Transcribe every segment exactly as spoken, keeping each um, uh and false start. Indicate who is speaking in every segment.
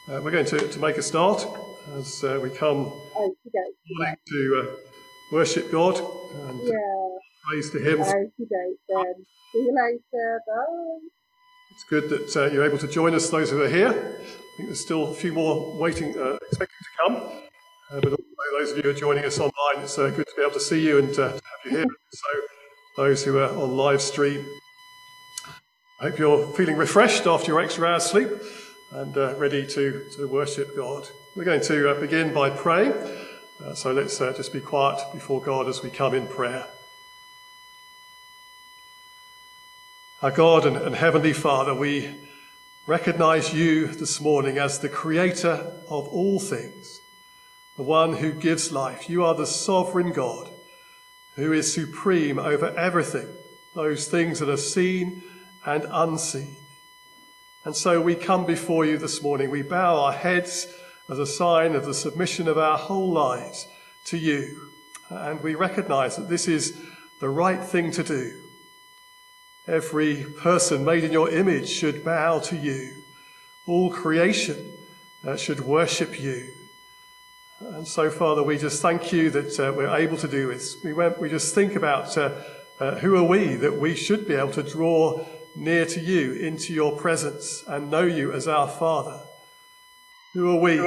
Speaker 1: Uh, we're going to, to make a start as uh, we come
Speaker 2: Okay.
Speaker 1: to uh, worship God and
Speaker 2: Yeah.
Speaker 1: praise to Him.
Speaker 2: Okay, then. See you later. Bye.
Speaker 1: It's good that uh, you're able to join us, those who are here. I think there's still a few more waiting, uh, expecting to come. Uh, but also those of you who are joining us online, it's uh, good to be able to see you and uh, to have you here. So those who are on live stream, I hope you're feeling refreshed after your extra hour's sleep and uh, ready to, to worship God. We're going to uh, begin by praying. Uh, so let's uh, just be quiet before God as we come in prayer. Our God and, and Heavenly Father, we recognise you this morning as the creator of all things, the one who gives life. You are the sovereign God who is supreme over everything, those things that are seen and unseen. And so we come before you this morning. We bow our heads as a sign of the submission of our whole lives to you. And we recognise that this is the right thing to do. Every person made in your image should bow to you. All creation uh, should worship you. And so, Father, we just thank you that uh, we're able to do this. We, went, we just think about uh, uh, who are we that we should be able to draw near to you, into your presence, and know you as our Father. Who are we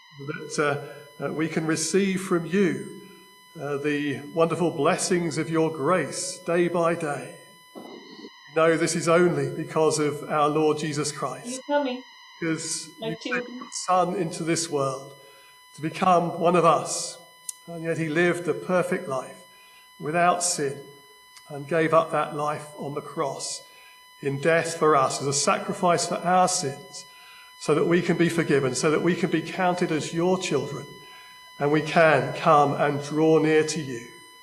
Speaker 1: that uh, uh, we can receive from you uh, the wonderful blessings of your grace day by day? No, this is only because of our Lord Jesus Christ.
Speaker 3: Are you coming?
Speaker 1: Because
Speaker 3: My
Speaker 1: you
Speaker 3: children.
Speaker 1: sent your Son into this world to become one of us, and yet he lived a perfect life without sin and gave up that life on the cross in death for us as a sacrifice for our sins, so that we can be forgiven, so that we can be counted as your children, and we can come and draw near to you.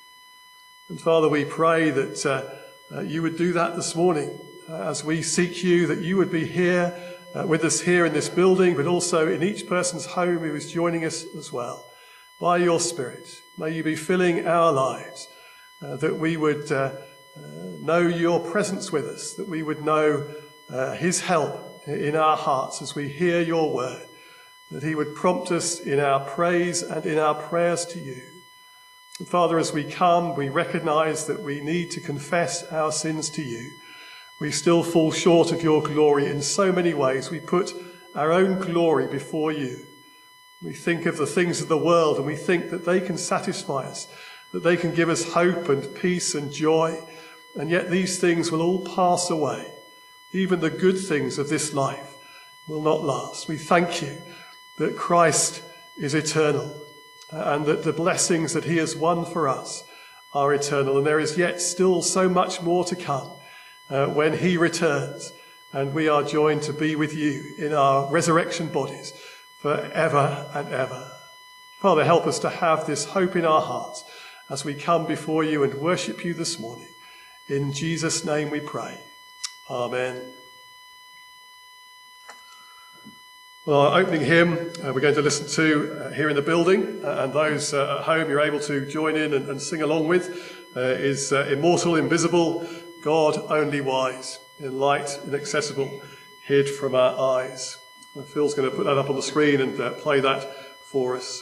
Speaker 1: And Father, we pray that uh, Uh, you would do that this morning uh, as we seek you, that you would be here uh, with us here in this building, but also in each person's home who is joining us as well. By your Spirit, may you be filling our lives, uh, that we would uh, uh, know your presence with us, that we would know uh, his help in our hearts as we hear your word, that he would prompt us in our praise and in our prayers to you. And Father, as we come, we recognise that we need to confess our sins to you. We still fall short of your glory in so many ways. We put our own glory before you. We think of the things of the world and we think that they can satisfy us, that they can give us hope and peace and joy. And yet these things will all pass away. Even the good things of this life will not last. We thank you that Christ is eternal, and that the blessings that he has won for us are eternal. And there is yet still so much more to come uh, when he returns and we are joined to be with you in our resurrection bodies forever and ever. Father, help us to have this hope in our hearts as we come before you and worship you this morning. In Jesus' name we pray. Amen. Well, our opening hymn uh, we're going to listen to uh, here in the building, uh, and those uh, at home you're able to join in and, and sing along with, uh, is uh, Immortal, Invisible, God Only Wise, in light, inaccessible, hid from our eyes. And Phil's going to put that up on the screen and uh, play that for us.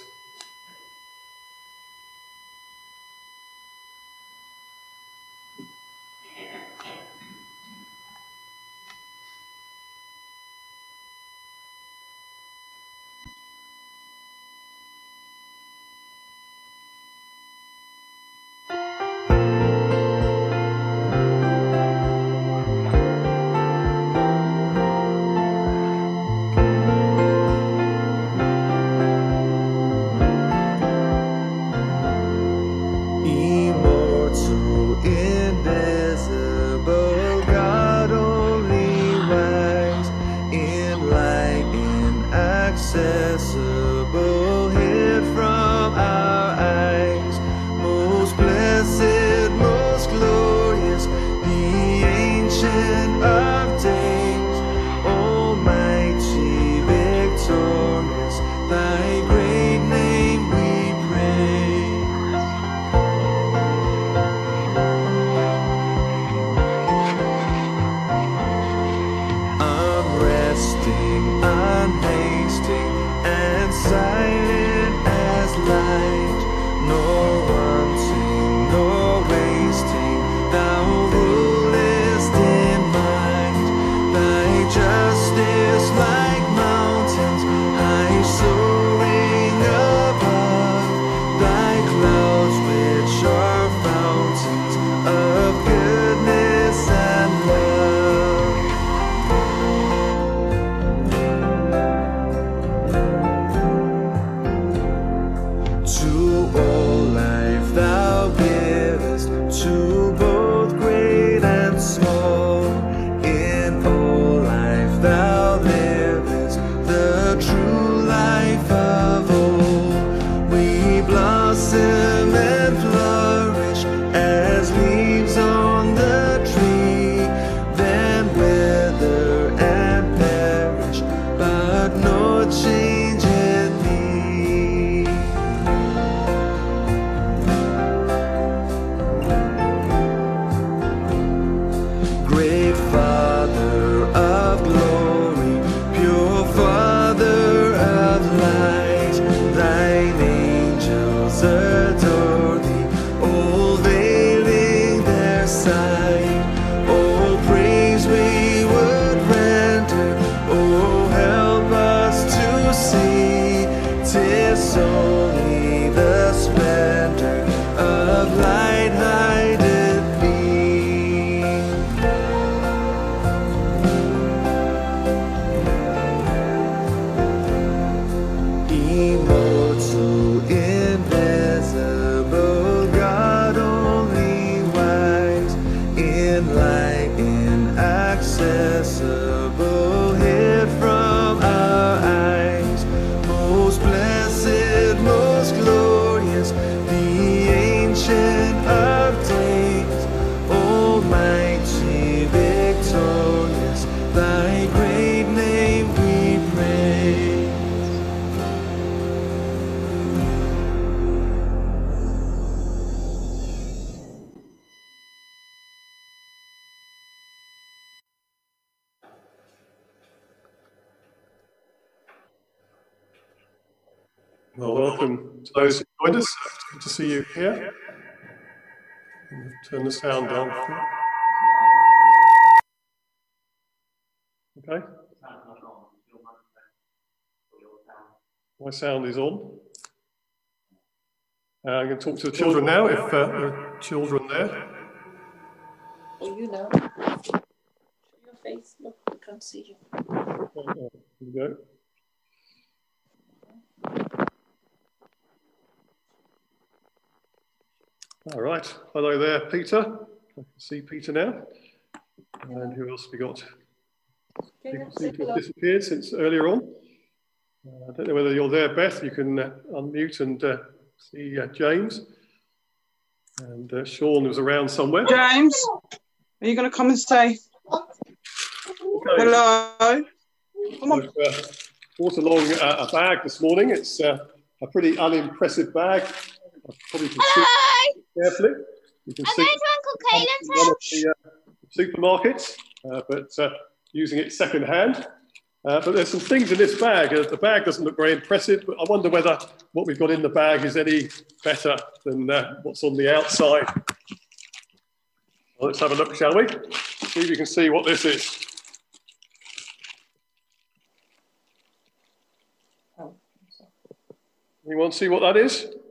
Speaker 4: Unresting, unhasting.
Speaker 3: Lord changeth me. Great Father of glory, pure Father of light, thine angels adore thee, all veiling their sight. All praise we would render, oh help us to see, 'tis only the splendor of light hideth thee. Immortal, invisible, God only wise, in light inaccessible, hid from our eyes. Most blessed, most glorious, the Ancient of Days, almighty, victorious, thy great name we praise.
Speaker 1: Well, welcome to those who joined us. It's good to see you here. Turn the sound down. Okay. My sound is on. Uh, I'm going to talk to the children now, if uh, there are children there.
Speaker 4: Oh, you know. Show your face. Look, I can't see you.
Speaker 1: Here we go. All right. Hello there, Peter. I can see Peter now. And who else have we got? People seem to have disappeared since earlier on. Uh, I don't know whether you're there, Beth. You can uh, unmute and uh, see uh, James. And uh, Sean was around somewhere.
Speaker 5: James, are you going to come and say
Speaker 1: Okay.
Speaker 5: hello? Come on.
Speaker 1: I've uh, brought along uh, a bag this morning. It's uh, a pretty unimpressive bag. I probably can see carefully. You can
Speaker 6: I'm
Speaker 1: see
Speaker 6: going to Uncle Caelan's
Speaker 1: one of
Speaker 6: house.
Speaker 1: the uh, supermarkets, uh, but uh, using it second hand. Uh, but there's some things in this bag. Uh, the bag doesn't look very impressive, but I wonder whether what we've got in the bag is any better than uh, what's on the outside. Well, let's have a look, shall we? See if you can see what this is. Anyone see what that is?
Speaker 4: Do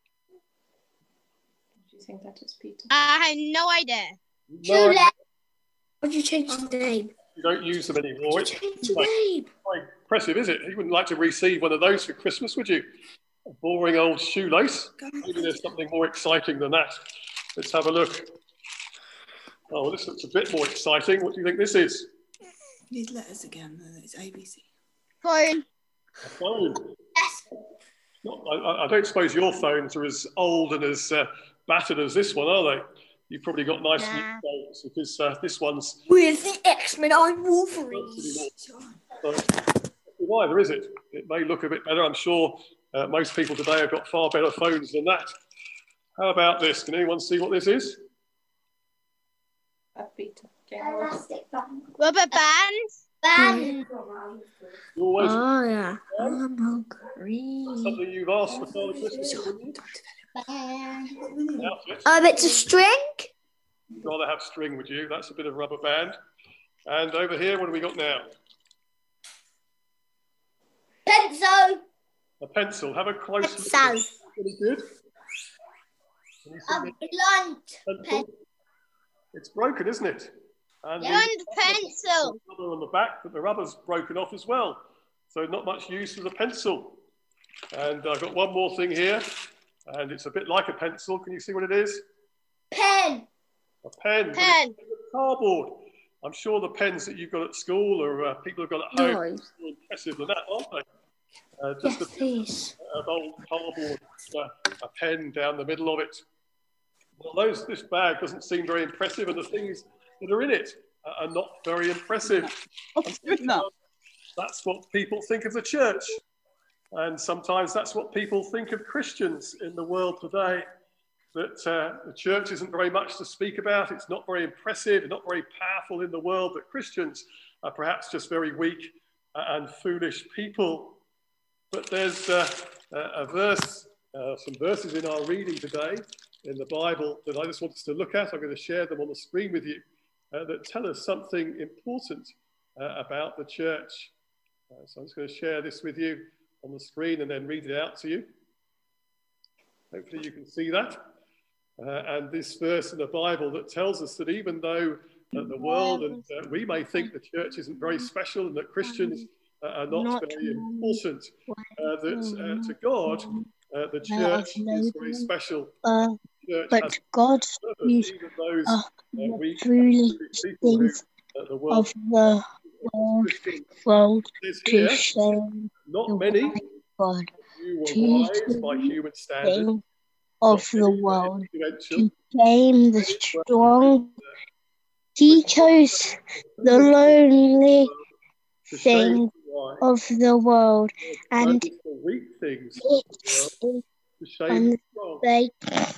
Speaker 4: you think that is Peter?
Speaker 6: I have no idea.
Speaker 1: No,
Speaker 7: Why'd you change the name?
Speaker 1: you don't use them anymore.
Speaker 7: Why'd
Speaker 1: It's
Speaker 7: you change the
Speaker 1: quite,
Speaker 7: name?
Speaker 1: quite impressive, is it? You wouldn't like to receive one of those for Christmas, would you? A boring old shoelace. Maybe there's something more exciting than that. Let's have a look. Oh, well, this looks a bit more exciting. What do you think this is?
Speaker 7: These letters again. It's A B C.
Speaker 6: Phone.
Speaker 1: A phone. Not, I, I don't suppose your phones are as old and as uh, battered as this one, are they? You've probably got nice
Speaker 6: Nah.
Speaker 1: new phones because uh, this one's
Speaker 7: With the X-Men, I'm Wolverine.
Speaker 1: not either, is it? It may look a bit better. I'm sure uh, most people today have got far better phones than that. How about this? Can anyone see what this is?
Speaker 4: Uh, Peter. Can you
Speaker 6: Rubber bands.
Speaker 7: Band.
Speaker 1: You always
Speaker 7: Oh yeah. I'm green.
Speaker 1: something you've asked for Father Christmas. Outfit.
Speaker 7: Um, it's a string.
Speaker 1: You'd rather have string, would you? That's a bit of rubber band. And over here, what have we got now?
Speaker 2: Pencil.
Speaker 1: A pencil. Have a close look.
Speaker 7: Pencil.
Speaker 1: Really good. Can you see
Speaker 2: A
Speaker 1: the
Speaker 2: blunt.
Speaker 1: pencil? It's broken, isn't it? And the
Speaker 6: And pencil.
Speaker 1: rubber on the back, but the rubber's broken off as well. So not much use for the pencil. And I've got one more thing here, and it's a bit like a pencil. Can you see what it is?
Speaker 2: Pen.
Speaker 1: A pen. but
Speaker 6: Pen.
Speaker 1: it's cardboard. I'm sure the pens that you've got at school or uh, people have got at home are
Speaker 7: Nice.
Speaker 1: more impressive than that, aren't they? Uh, just
Speaker 7: Yes,
Speaker 1: a,
Speaker 7: please.
Speaker 1: of old cardboard, uh, a pen down the middle of it. Well, those, this bag doesn't seem very impressive, and the things that are in it are, are not very impressive.
Speaker 5: What's in that?
Speaker 1: that's what people think of the church. And sometimes that's what people think of Christians in the world today. That uh, the church isn't very much to speak about. It's not very impressive, not very powerful in the world. That Christians are perhaps just very weak and foolish people. But there's uh, a verse, uh, some verses in our reading today in the Bible that I just want us to look at. I'm going to share them on the screen with you uh, that tell us something important uh, about the church. Uh, so I'm just going to share this with you on the screen and then read it out to you. Hopefully you can see that. Uh, and this verse in the Bible that tells us that even though uh, the world and uh, we may think the church isn't very special and that Christians uh, are not, not very important, uh, that uh, to God uh, the church is very special.
Speaker 6: Uh,
Speaker 1: church
Speaker 6: but God used
Speaker 1: those,
Speaker 6: uh,
Speaker 1: uh,
Speaker 6: the foolish things who, uh, the world, of the world, world to show
Speaker 1: not
Speaker 6: the
Speaker 1: many
Speaker 6: God
Speaker 1: who were wise by human standards
Speaker 6: of the world to shame the strong. He chose the lonely things of the world and
Speaker 1: the weak things
Speaker 6: its
Speaker 1: and
Speaker 6: they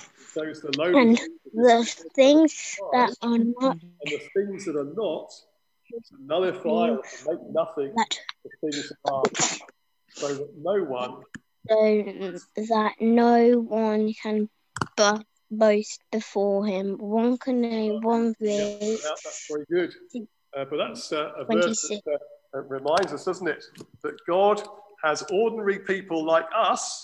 Speaker 6: and the things that are not
Speaker 1: and the things that are not to nullify or to make nothing
Speaker 6: that,
Speaker 1: the things that are, so that no one
Speaker 6: so that no one can but boast before him. one Corinthians
Speaker 1: yeah, that's very good. Uh, but that's uh, a verse that uh, uh, reminds us, doesn't it, that God has ordinary people like us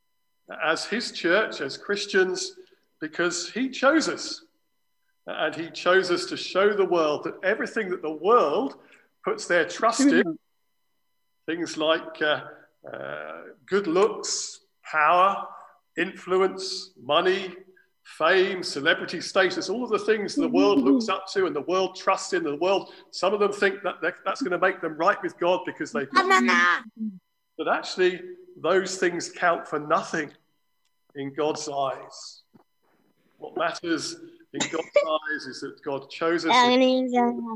Speaker 1: as his church, as Christians, because he chose us. And he chose us to show the world that everything that the world puts their trust in, things like uh, uh, good looks, power, influence, money, fame, celebrity status, all of the things the world looks up to and the world trusts in, the world, some of them think that that's going to make them right with God because they've got but actually those things count for nothing in God's eyes. What matters in God's eyes is that God chose us and, and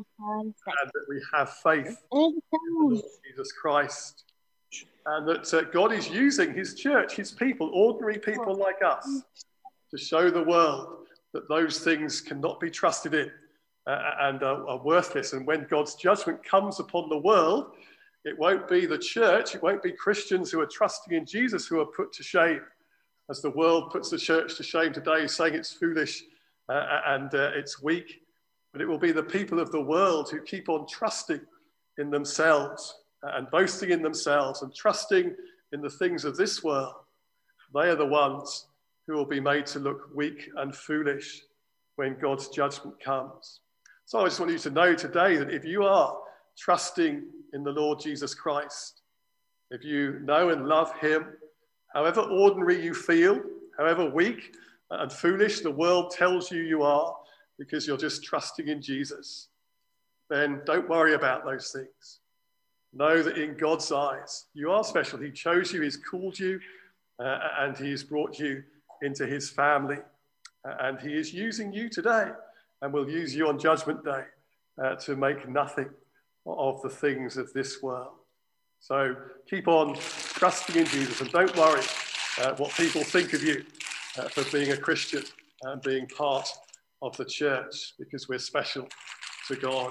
Speaker 1: that we have faith in the Lord Jesus Christ. And that uh, God is using his church, his people, ordinary people like us, to show the world that those things cannot be trusted in uh, and uh, are worthless. And when God's judgment comes upon the world, it won't be the church, it won't be Christians who are trusting in Jesus who are put to shame, as the world puts the church to shame today, saying it's foolish uh, and uh, it's weak. But it will be the people of the world who keep on trusting in themselves and boasting in themselves and trusting in the things of this world. They are the ones who will be made to look weak and foolish when God's judgment comes. So I just want you to know today that if you are trusting in the Lord Jesus Christ, if you know and love him, however ordinary you feel, however weak and foolish the world tells you you are, because you're just trusting in Jesus, then don't worry about those things. Know that in God's eyes, you are special. He chose you, he's called you, uh, and he has brought you into his family. Uh, and he is using you today and will use you on Judgment Day uh, to make nothing of the things of this world. So keep on trusting in Jesus and don't worry uh, what people think of you uh, for being a Christian and being part of the church, because we're special to God.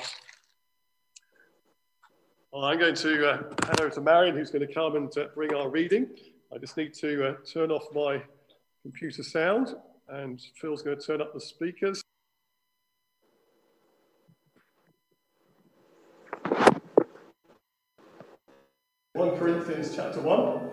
Speaker 1: Well, I'm going to uh, hand over to Marion, who's going to come and uh, bring our reading. I just need to uh, turn off my computer sound, and Phil's going to turn up the speakers. First Corinthians chapter one.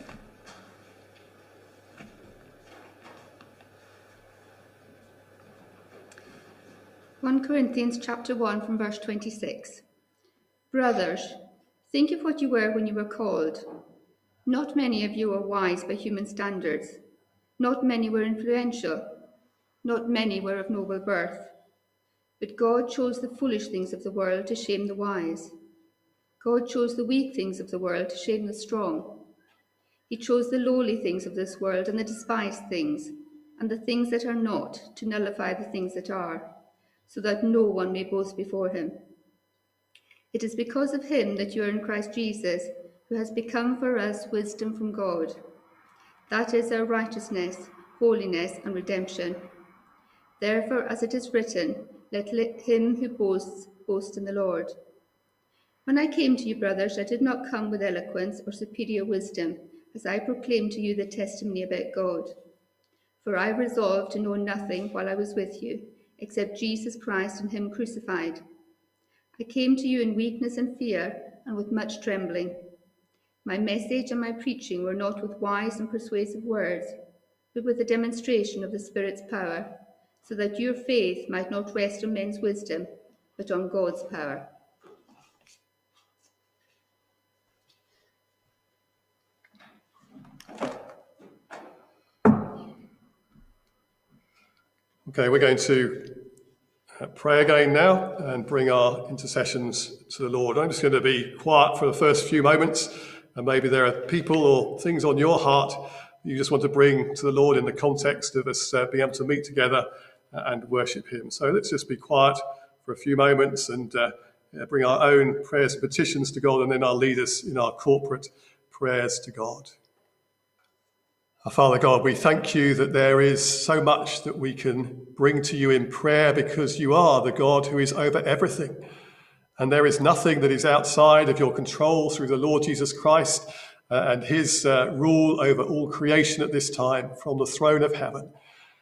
Speaker 8: First Corinthians chapter one from verse twenty-six. Brothers, think of what you were when you were called. Not many of you are wise by human standards. Not many were influential. Not many were of noble birth. But God chose the foolish things of the world to shame the wise. God chose the weak things of the world to shame the strong. He chose the lowly things of this world and the despised things, and the things that are not, to nullify the things that are, so that no one may boast before him. It is because of him that you are in Christ Jesus, who has become for us wisdom from God. That is our righteousness, holiness, and redemption. Therefore, as it is written, let him who boasts boast in the Lord. When I came to you, brothers, I did not come with eloquence or superior wisdom, as I proclaimed to you the testimony about God. For I resolved to know nothing while I was with you, except Jesus Christ and him crucified. I came to you in weakness and fear, and with much trembling. My message and my preaching were not with wise and persuasive words, but with a demonstration of the Spirit's power, so that your faith might not rest on men's wisdom, but on God's power.
Speaker 1: Okay, we're going to pray again now and bring our intercessions to the Lord. I'm just going to be quiet for the first few moments, and maybe there are people or things on your heart you just want to bring to the Lord in the context of us uh, being able to meet together and worship him. So let's just be quiet for a few moments and uh, bring our own prayers and petitions to God, and then I'll lead us in our corporate prayers to God. Our Father God, we thank you that there is so much that we can bring to you in prayer, because you are the God who is over everything. And there is nothing that is outside of your control through the Lord Jesus Christ uh, and his uh, rule over all creation at this time from the throne of heaven.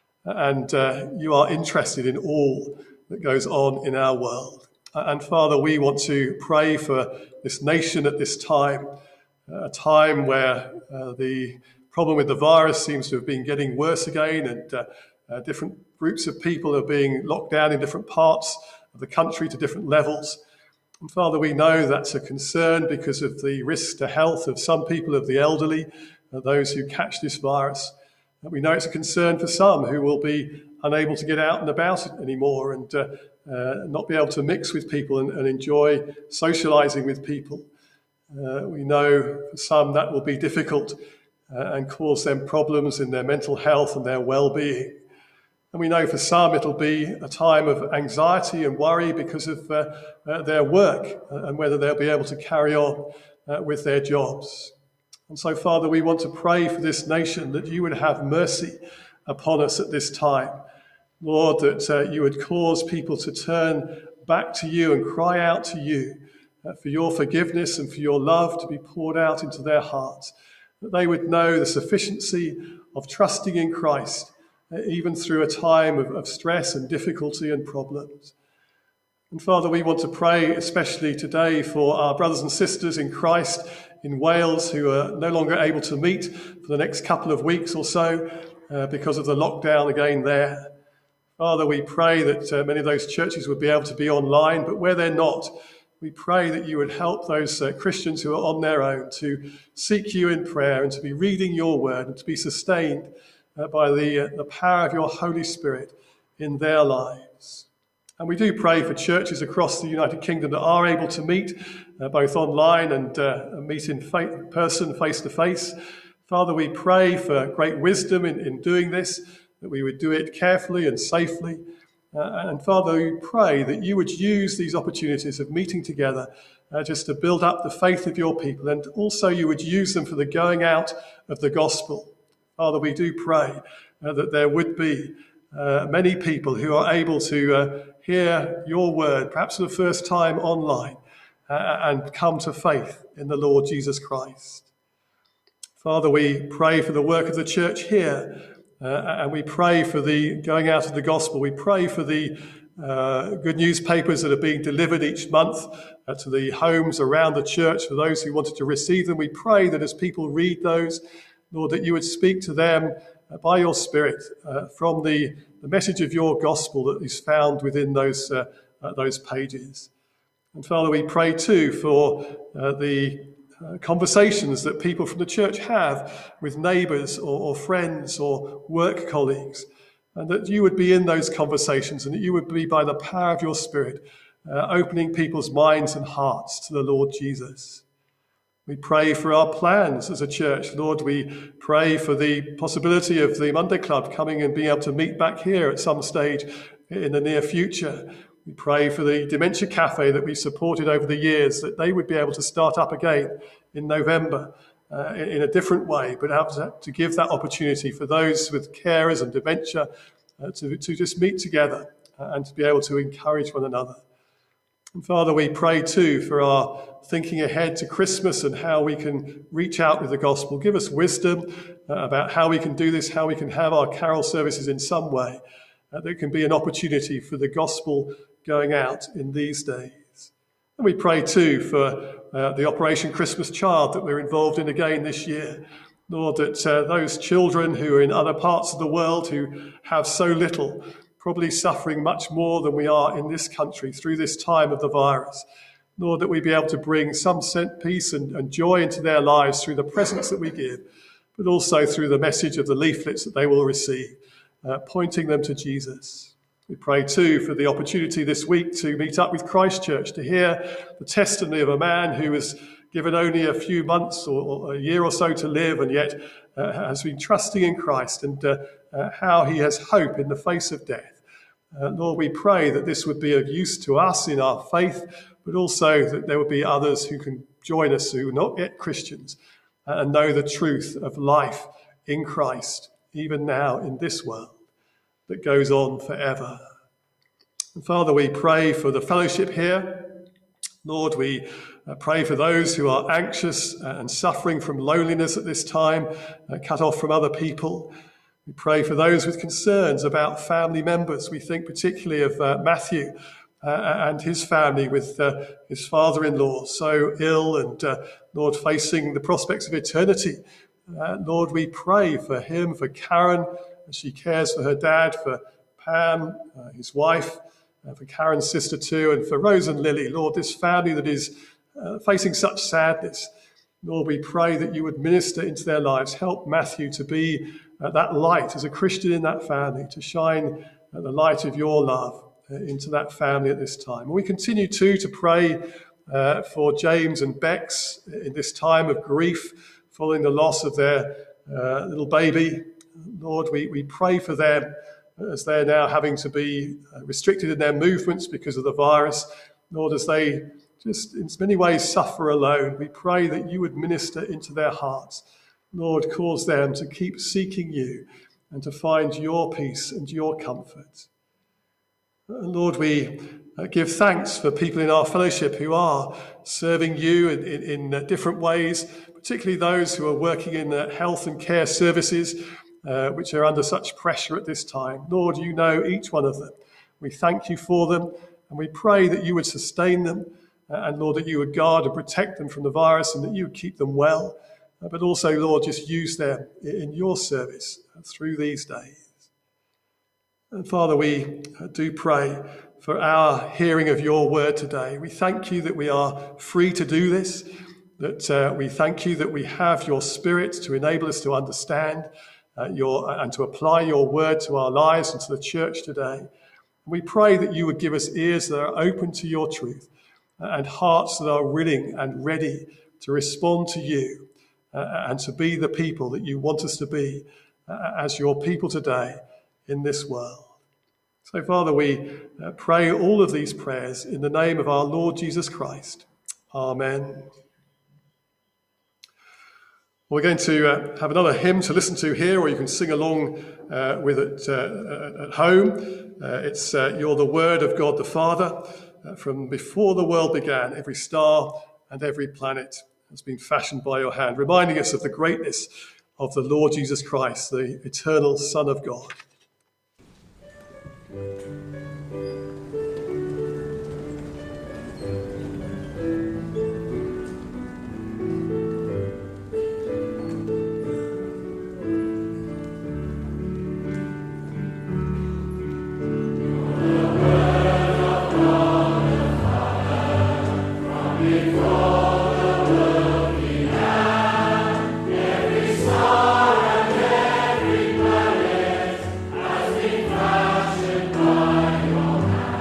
Speaker 1: And uh, you are interested in all that goes on in our world. And Father, we want to pray for this nation at this time, a time where uh, the problem with the virus seems to have been getting worse again, and uh, uh, different groups of people are being locked down in different parts of the country to different levels. And Father, we know that's a concern because of the risk to health of some people, of the elderly, uh, those who catch this virus. And we know it's a concern for some who will be unable to get out and about anymore and uh, uh, not be able to mix with people and, and enjoy socializing with people. Uh, we know for some that will be difficult Uh, and cause them problems in their mental health and their well-being. And we know for some it'll be a time of anxiety and worry because of uh, uh, their work and whether they'll be able to carry on uh, with their jobs. And so, Father, we want to pray for this nation that you would have mercy upon us at this time. Lord, that uh, you would cause people to turn back to you and cry out to you uh, for your forgiveness and for your love to be poured out into their hearts. That they would know the sufficiency of trusting in Christ, uh, even through a time of, of stress and difficulty and problems. And Father, we want to pray especially today for our brothers and sisters in Christ in Wales who are no longer able to meet for the next couple of weeks or so uh, because of the lockdown again there. Father, we pray that uh, many of those churches would be able to be online, but where they're not, we pray that you would help those uh, Christians who are on their own to seek you in prayer and to be reading your word and to be sustained uh, by the, uh, the power of your Holy Spirit in their lives. And we do pray for churches across the United Kingdom that are able to meet uh, both online and uh, meet in fa- person, face to face. Father, we pray for great wisdom in, in doing this, that we would do it carefully and safely. Uh, and Father, we pray that you would use these opportunities of meeting together uh, just to build up the faith of your people, and also you would use them for the going out of the gospel. Father, we do pray uh, that there would be uh, many people who are able to uh, hear your word, perhaps for the first time online, uh, and come to faith in the Lord Jesus Christ. Father, we pray for the work of the church here. Uh, and we pray for the going out of the gospel. We pray for the uh, good newspapers that are being delivered each month uh, to the homes around the church for those who wanted to receive them. We pray that as people read those, Lord, that you would speak to them uh, by your Spirit uh, from the, the message of your gospel that is found within those, uh, uh, those pages. And Father, we pray too for uh, the Uh, conversations that people from the church have with neighbours or, or friends or work colleagues, and that you would be in those conversations and that you would be, by the power of your Spirit, uh, opening people's minds and hearts to the Lord Jesus. We pray for our plans as a church. Lord, we pray for the possibility of the Monday Club coming and being able to meet back here at some stage in the near future. We pray for the Dementia Cafe that we supported over the years, that they would be able to start up again in November uh, in, in a different way, but have to, to give that opportunity for those with carers and dementia uh, to, to just meet together uh, and to be able to encourage one another. And Father, we pray too for our thinking ahead to Christmas and how we can reach out with the gospel. Give us wisdom uh, about how we can do this, how we can have our carol services in some way uh, that can be an opportunity for the gospel going out in these days. And we pray too for uh, the Operation Christmas Child that we're involved in again this year. Lord, that uh, those children who are in other parts of the world who have so little, probably suffering much more than we are in this country through this time of the virus. Lord, that we be able to bring some peace and, and joy into their lives through the presents that we give, but also through the message of the leaflets that they will receive, uh, pointing them to Jesus. We pray too for the opportunity this week to meet up with Christ Church, to hear the testimony of a man who was given only a few months or, or a year or so to live, and yet uh, has been trusting in Christ, and uh, uh, how he has hope in the face of death. Uh, Lord, we pray that this would be of use to us in our faith, but also that there would be others who can join us who are not yet Christians uh, and know the truth of life in Christ, even now in this world that goes on forever. And Father, we pray for the fellowship here. Lord, we uh, pray for those who are anxious and suffering from loneliness at this time, uh, cut off from other people. We pray for those with concerns about family members. We think particularly of uh, Matthew uh, and his family with uh, his father-in-law so ill and, uh, Lord, facing the prospects of eternity. Uh, Lord, we pray for him, for Karen, as she cares for her dad, for Pam, uh, his wife, uh, for Karen's sister too, and for Rose and Lily. Lord, this family that is uh, facing such sadness, Lord, we pray that you would minister into their lives. Help Matthew to be uh, that light as a Christian in that family, to shine uh, the light of your love uh, into that family at this time. And we continue too to pray uh, for James and Bex in this time of grief following the loss of their uh, little baby. Lord, we, we pray for them as they're now having to be restricted in their movements because of the virus. Lord, as they just in many ways suffer alone, we pray that you would minister into their hearts. Lord, cause them to keep seeking you and to find your peace and your comfort. And Lord, we give thanks for people in our fellowship who are serving you in, in, in different ways, particularly those who are working in health and care services, Uh, which are under such pressure at this time. Lord, you know each one of them. We thank you for them, and we pray that you would sustain them, uh, and Lord, that you would guard and protect them from the virus, and that you would keep them well, uh, but also, Lord, just use them in your service uh, through these days. And Father, we uh, do pray for our hearing of your word today. We thank you that we are free to do this, that uh, we thank you that we have your Spirit to enable us to understand Uh, your, and to apply your word to our lives and to the church today. We pray that you would give us ears that are open to your truth uh, and hearts that are willing and ready to respond to you uh, and to be the people that you want us to be uh, as your people today in this world. So, Father, we uh, pray all of these prayers in the name of our Lord Jesus Christ. Amen. We're going to uh, have another hymn to listen to here, or you can sing along uh, with it uh, at home. Uh, it's uh, You're the Word of God the Father. Uh, from before the world began, every star and every planet has been fashioned by your hand, reminding us of the greatness of the Lord Jesus Christ, the eternal Son of God.
Speaker 9: Every planet has been fashioned by your hand.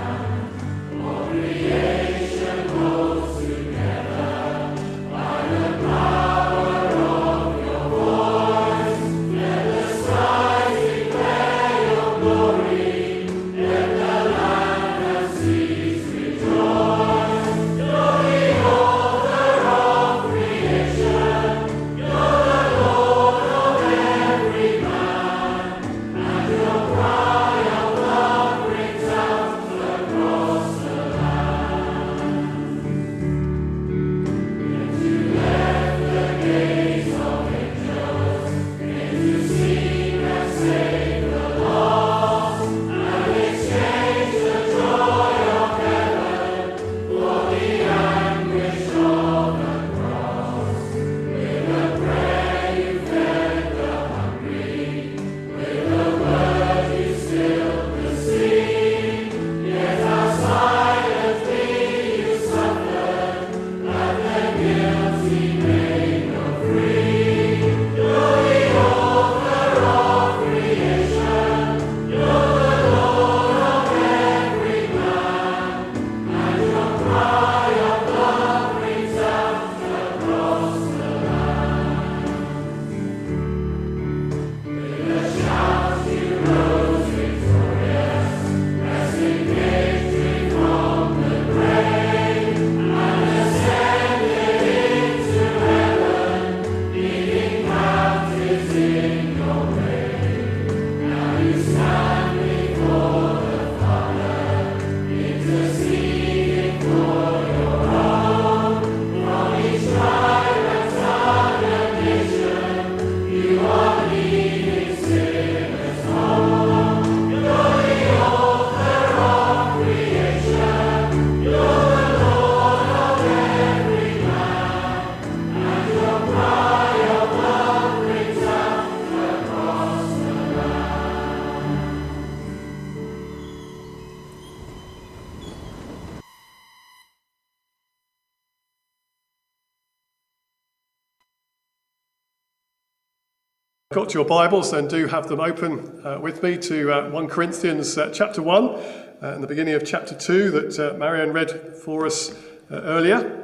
Speaker 1: got your Bibles, then do have them open uh, with me to uh, First Corinthians uh, chapter one, uh, and the beginning of chapter two that uh, Marianne read for us uh, earlier.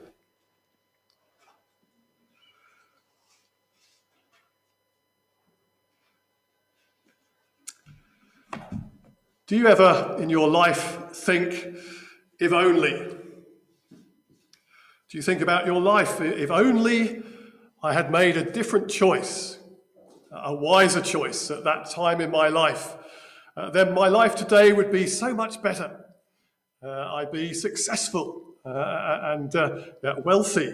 Speaker 1: Do you ever in your life think, if only? Do you think about your life, if only I had made a different choice, a wiser choice at that time in my life, uh, then my life today would be so much better. Uh, I'd be successful uh, and uh, wealthy.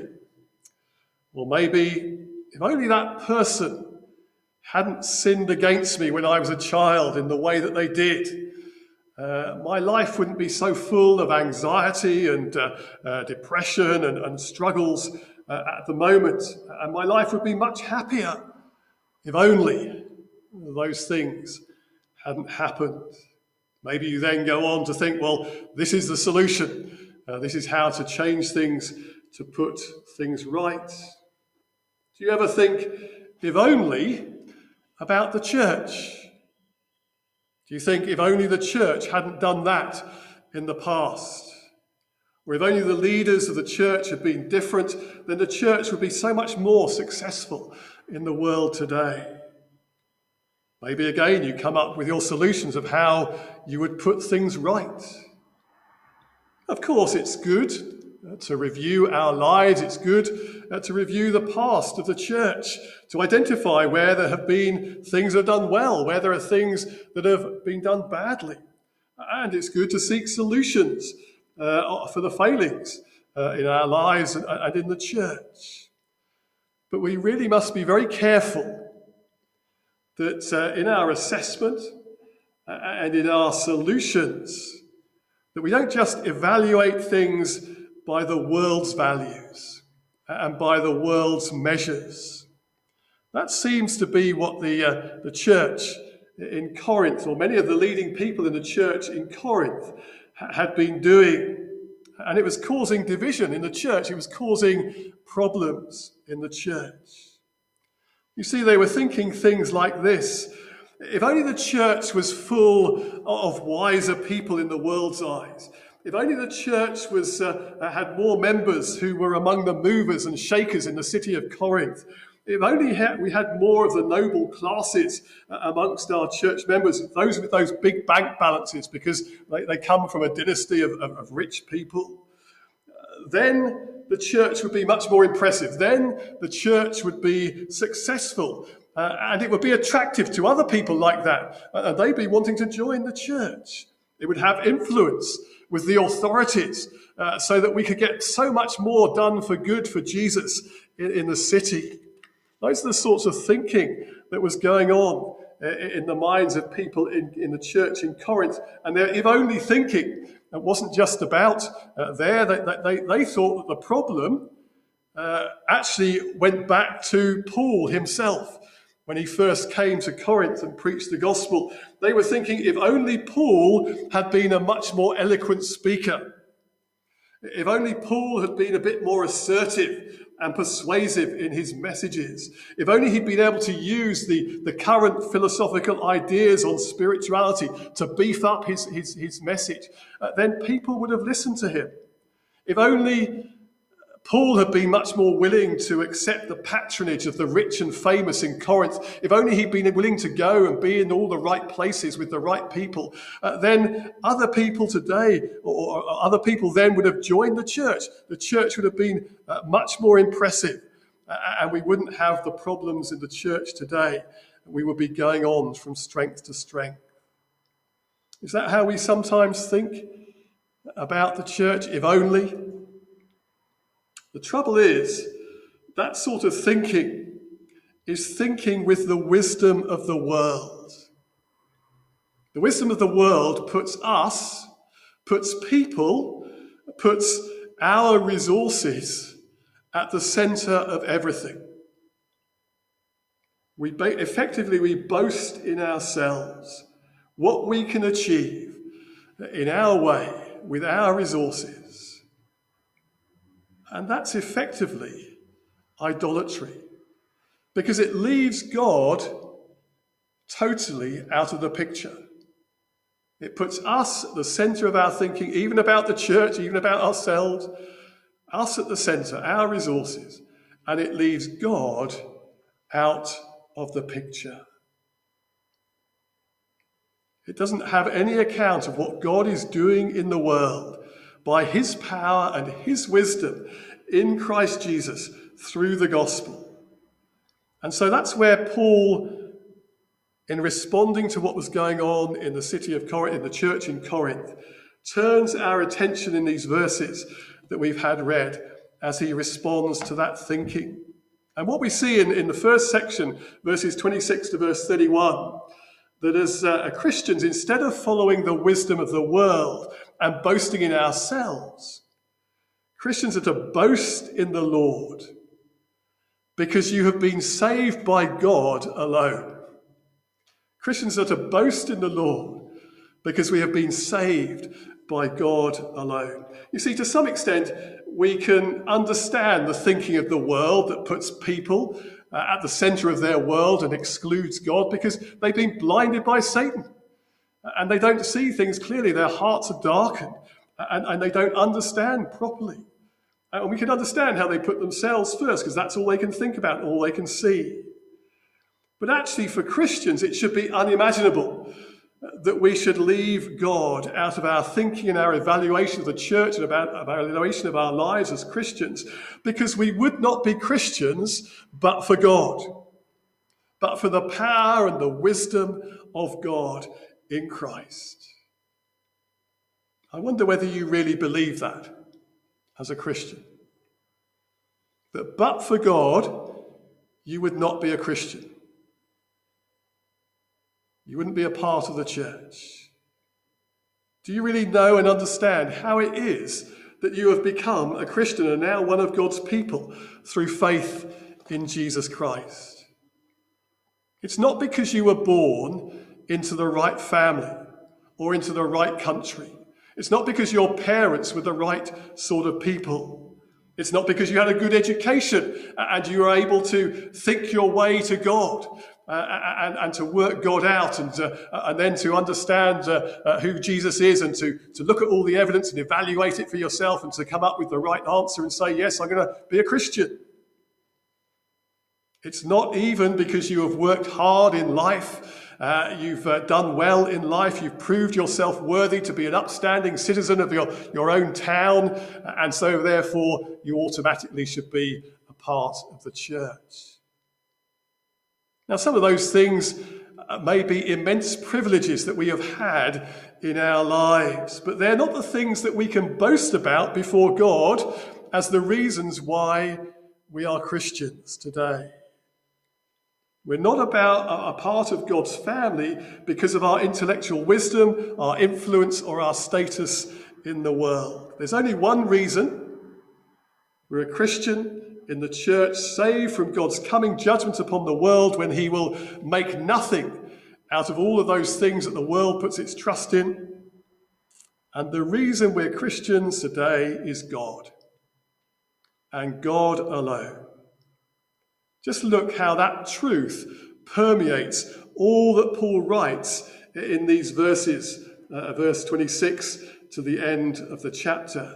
Speaker 1: Or maybe, if only that person hadn't sinned against me when I was a child in the way that they did, Uh, my life wouldn't be so full of anxiety and uh, uh, depression and, and struggles uh, at the moment. And my life would be much happier if only those things hadn't happened. Maybe you then go on to think, well, this is the solution. Uh, this is how to change things, to put things right. Do you ever think, if only, about the church? Do you think if only the church hadn't done that in the past? Or if only the leaders of the church had been different, then the church would be so much more successful in the world today. Maybe again you come up with your solutions of how you would put things right. Of course, it's good to review our lives. It's good to review the past of the church, to identify where there have been things that have done well, where there are things that have been done badly. And it's good to seek solutions uh, for the failings uh, in our lives and, and in the church. But we really must be very careful that uh, in our assessment and in our solutions, that we don't just evaluate things by the world's values and by the world's measures. That seems to be what the uh, the church in Corinth, or many of the leading people in the church in Corinth, ha- had been doing. And it was causing division in the church. It was causing problems in the church. You see, they were thinking things like this. If only the church was full of wiser people in the world's eyes. If only the church was uh, had more members who were among the movers and shakers in the city of Corinth. If only we had more of the noble classes uh, amongst our church members, those with those big bank balances because they, they come from a dynasty of, of, of rich people, uh, then the church would be much more impressive. Then the church would be successful uh, and it would be attractive to other people like that. Uh, and they'd be wanting to join the church. It would have influence with the authorities uh, so that we could get so much more done for good for Jesus in, in the city. Those are the sorts of thinking that was going on in the minds of people in, in the church in Corinth. And their if only thinking, it wasn't just about uh, there. They, they, they thought that the problem uh, actually went back to Paul himself. When he first came to Corinth and preached the gospel, they were thinking if only Paul had been a much more eloquent speaker. If only Paul had been a bit more assertive and persuasive in his messages. If only he'd been able to use the, the current philosophical ideas on spirituality to beef up his, his, his message, uh, then people would have listened to him. If only Paul had been much more willing to accept the patronage of the rich and famous in Corinth, if only he'd been willing to go and be in all the right places with the right people, uh, then other people today, or, or other people then would have joined the church. The church would have been uh, much more impressive, uh, and we wouldn't have the problems in the church today. We would be going on from strength to strength. Is that how we sometimes think about the church, if only? The trouble is, that sort of thinking is thinking with the wisdom of the world. The wisdom of the world puts us, puts people, puts our resources at the center of everything. We ba- effectively, we boast in ourselves what we can achieve in our way, with our resources. And that's effectively idolatry. because it leaves God totally out of the picture. It puts us at the centre of our thinking, even about the church, even about ourselves, us at the centre, our resources, and it leaves God out of the picture. It doesn't have any account of what God is doing in the world by his power and his wisdom in Christ Jesus through the gospel. And so that's where Paul, in responding to what was going on in the city of Corinth, in the church in Corinth, turns our attention in these verses that we've had read as he responds to that thinking. And what we see in, in the first section, verses twenty-six to verse thirty-one, that as uh, Christians, instead of following the wisdom of the world and boasting in ourselves, Christians are to boast in the Lord because you have been saved by God alone. Christians are to boast in the Lord because we have been saved by God alone. You see, to some extent, we can understand the thinking of the world that puts people uh, at the centre of their world and excludes God because they've been blinded by Satan and they don't see things clearly. Their hearts are darkened and, and they don't understand properly. And we can understand how they put themselves first because that's all they can think about, all they can see. But actually, for Christians, it should be unimaginable that we should leave God out of our thinking and our evaluation of the church and about our evaluation of our lives as Christians, because we would not be Christians but for God, but for the power and the wisdom of God in Christ. I wonder whether you really believe that as a Christian, that but for God, you would not be a Christian. You wouldn't be a part of the church. Do you really know and understand how it is that you have become a Christian and now one of God's people through faith in Jesus Christ? It's not because you were born into the right family or into the right country. It's not because your parents were the right sort of people. It's not because you had a good education and you were able to think your way to God. Uh, and, and to work God out and, uh, and then to understand uh, uh, who Jesus is and to, to look at all the evidence and evaluate it for yourself and to come up with the right answer and say, yes, I'm going to be a Christian. It's not even because you have worked hard in life, uh, you've uh, done well in life, you've proved yourself worthy to be an upstanding citizen of your, your own town, and so therefore you automatically should be a part of the church. Now, some of those things may be immense privileges that we have had in our lives, but they're not the things that we can boast about before God as the reasons why we are Christians today. We're not about a part of God's family because of our intellectual wisdom, our influence, or our status in the world. There's only one reason. We're a Christian in the church, saved from God's coming judgment upon the world when he will make nothing out of all of those things that the world puts its trust in. And the reason we're Christians today is God, and God alone. Just look how that truth permeates all that Paul writes in these verses, uh, verse twenty-six to the end of the chapter.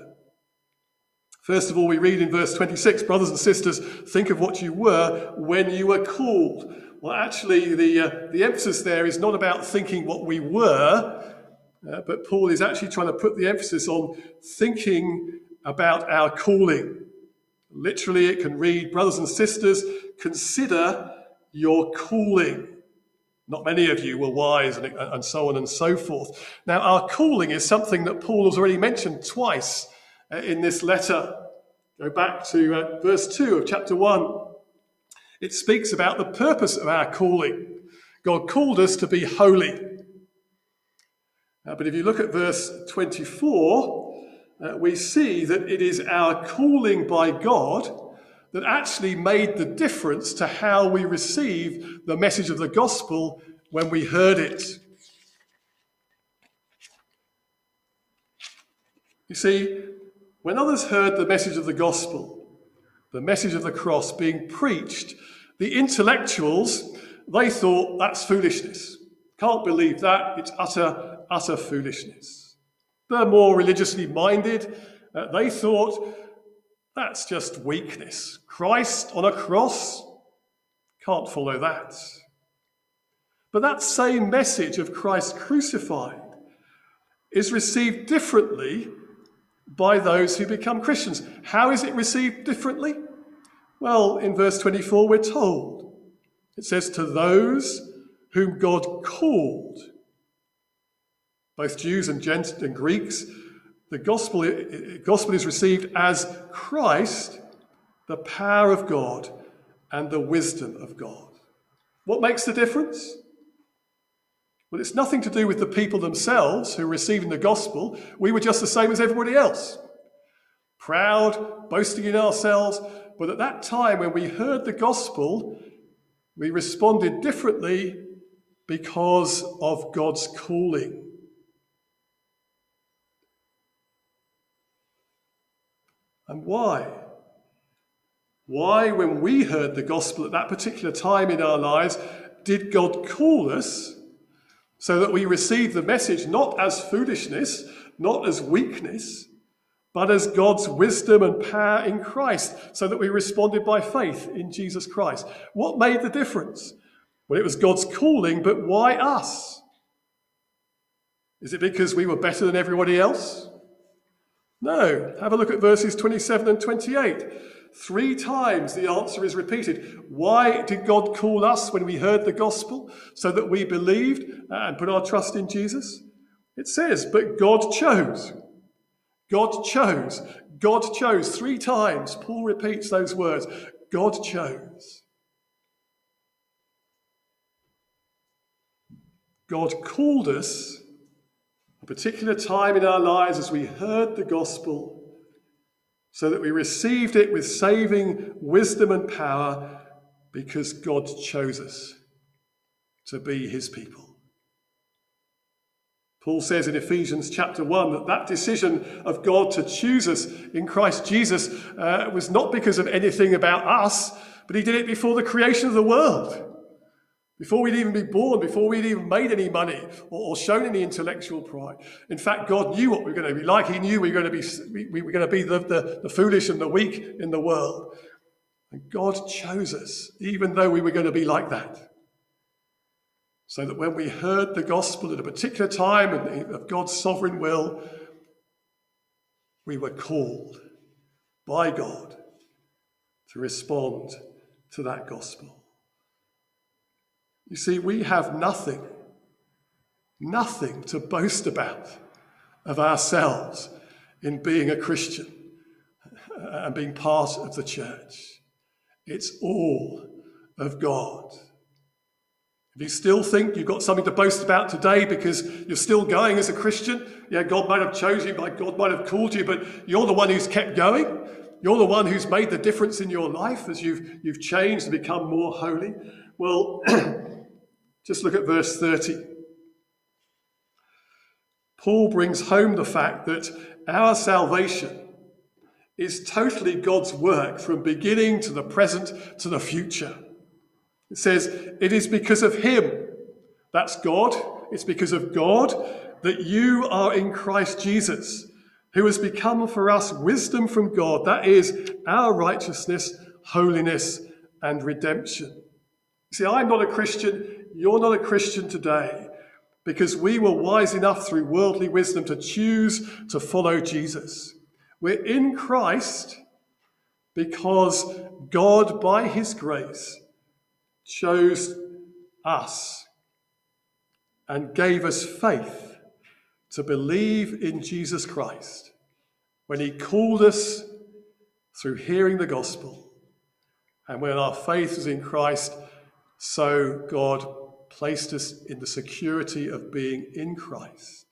Speaker 1: First of all, we read in verse twenty-six, brothers and sisters, think of what you were when you were called. Well, actually, the, uh, the emphasis there is not about thinking what we were, uh, but Paul is actually trying to put the emphasis on thinking about our calling. Literally, it can read, brothers and sisters, consider your calling. Not many of you were wise, and, and so on and so forth. Now, our calling is something that Paul has already mentioned twice in this letter. Go back to uh, verse two of chapter one. It speaks about the purpose of our calling. God called us to be holy. Uh, but if you look at verse twenty-four, uh, we see that it is our calling by God that actually made the difference to how we receive the message of the gospel when we heard it. You see, when others heard the message of the gospel, the message of the cross being preached The intellectuals, they thought that's foolishness. Can't believe that. It's utter, utter foolishness. The more religiously minded, uh, they thought that's just weakness. Christ on a cross, can't follow that. But that same message of Christ crucified is received differently by those who become Christians. How is it received differently? Well, in verse twenty-four, we're told. It says, to those whom God called, both Jews and Gent and Greeks, the gospel, gospel is received as Christ, the power of God and the wisdom of God. What makes the difference? Well, it's nothing to do with the people themselves who are receiving the gospel. We were just the same as everybody else. Proud, boasting in ourselves. But at that time when we heard the gospel, we responded differently because of God's calling. And why? Why, when we heard the gospel at that particular time in our lives, did God call us so that we received the message not as foolishness, not as weakness, but as God's wisdom and power in Christ, so that we responded by faith in Jesus Christ? What made the difference? Well, it was God's calling, but why us? Is it because we were better than everybody else? No. Have a look at verses twenty-seven and twenty-eight. Three times the answer is repeated. Why did God call us when we heard the gospel? So that we believed and put our trust in Jesus? It says, but God chose. God chose. God chose. Three times Paul repeats those words. God chose. God called us a particular time in our lives as we heard the gospel, so that we received it with saving wisdom and power, because God chose us to be his people. Paul says in Ephesians chapter one that that decision of God to choose us in Christ Jesus uh, was not because of anything about us, but he did it before the creation of the world. Before we'd even be born, before we'd even made any money or, or shown any intellectual pride. In fact, God knew what we were going to be like. He knew we were going to be, we, we were going to be the, the, the foolish and the weak in the world. And God chose us, even though we were going to be like that. So that when we heard the gospel at a particular time of God's sovereign will, we were called by God to respond to that gospel. You see, we have nothing, nothing to boast about of ourselves in being a Christian and being part of the church. It's all of God. If you still think you've got something to boast about today because you're still going as a Christian, yeah, God might have chosen you, God might have called you, but you're the one who's kept going. You're the one who's made the difference in your life as you've, you've changed and become more holy. Well, just look at verse thirty. Paul brings home the fact that our salvation is totally God's work from beginning to the present to the future. It says, it is because of him, that's God, it's because of God that you are in Christ Jesus, who has become for us wisdom from God, that is our righteousness, holiness, and redemption. See, I'm not a Christian, you're not a Christian today, because we were wise enough through worldly wisdom to choose to follow Jesus. We're in Christ because God, by his grace, chose us and gave us faith to believe in Jesus Christ when he called us through hearing the gospel. And when our faith is in Christ, so God placed us in the security of being in Christ.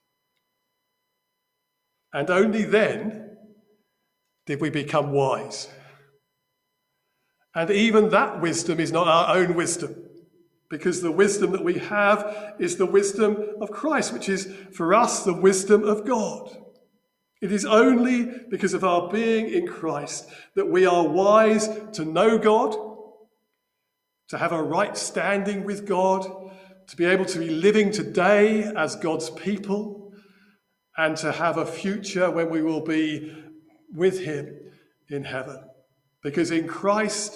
Speaker 1: And only then did we become wise. And even that wisdom is not our own wisdom, because the wisdom that we have is the wisdom of Christ, which is for us the wisdom of God. It is only because of our being in Christ that we are wise to know God, to have a right standing with God, to be able to be living today as God's people, and to have a future when we will be with him in heaven. Because in Christ,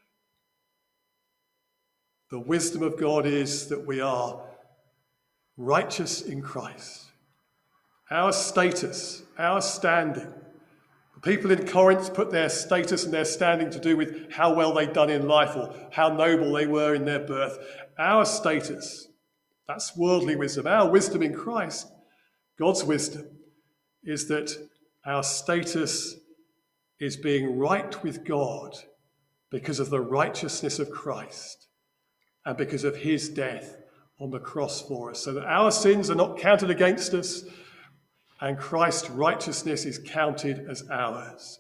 Speaker 1: the wisdom of God is that we are righteous in Christ. Our status, our standing. The people in Corinth put their status and their standing to do with how well they'd done in life or how noble they were in their birth. Our status, that's worldly wisdom. Our wisdom in Christ, God's wisdom, is that our status is being right with God because of the righteousness of Christ and because of his death on the cross for us, so that our sins are not counted against us and Christ's righteousness is counted as ours.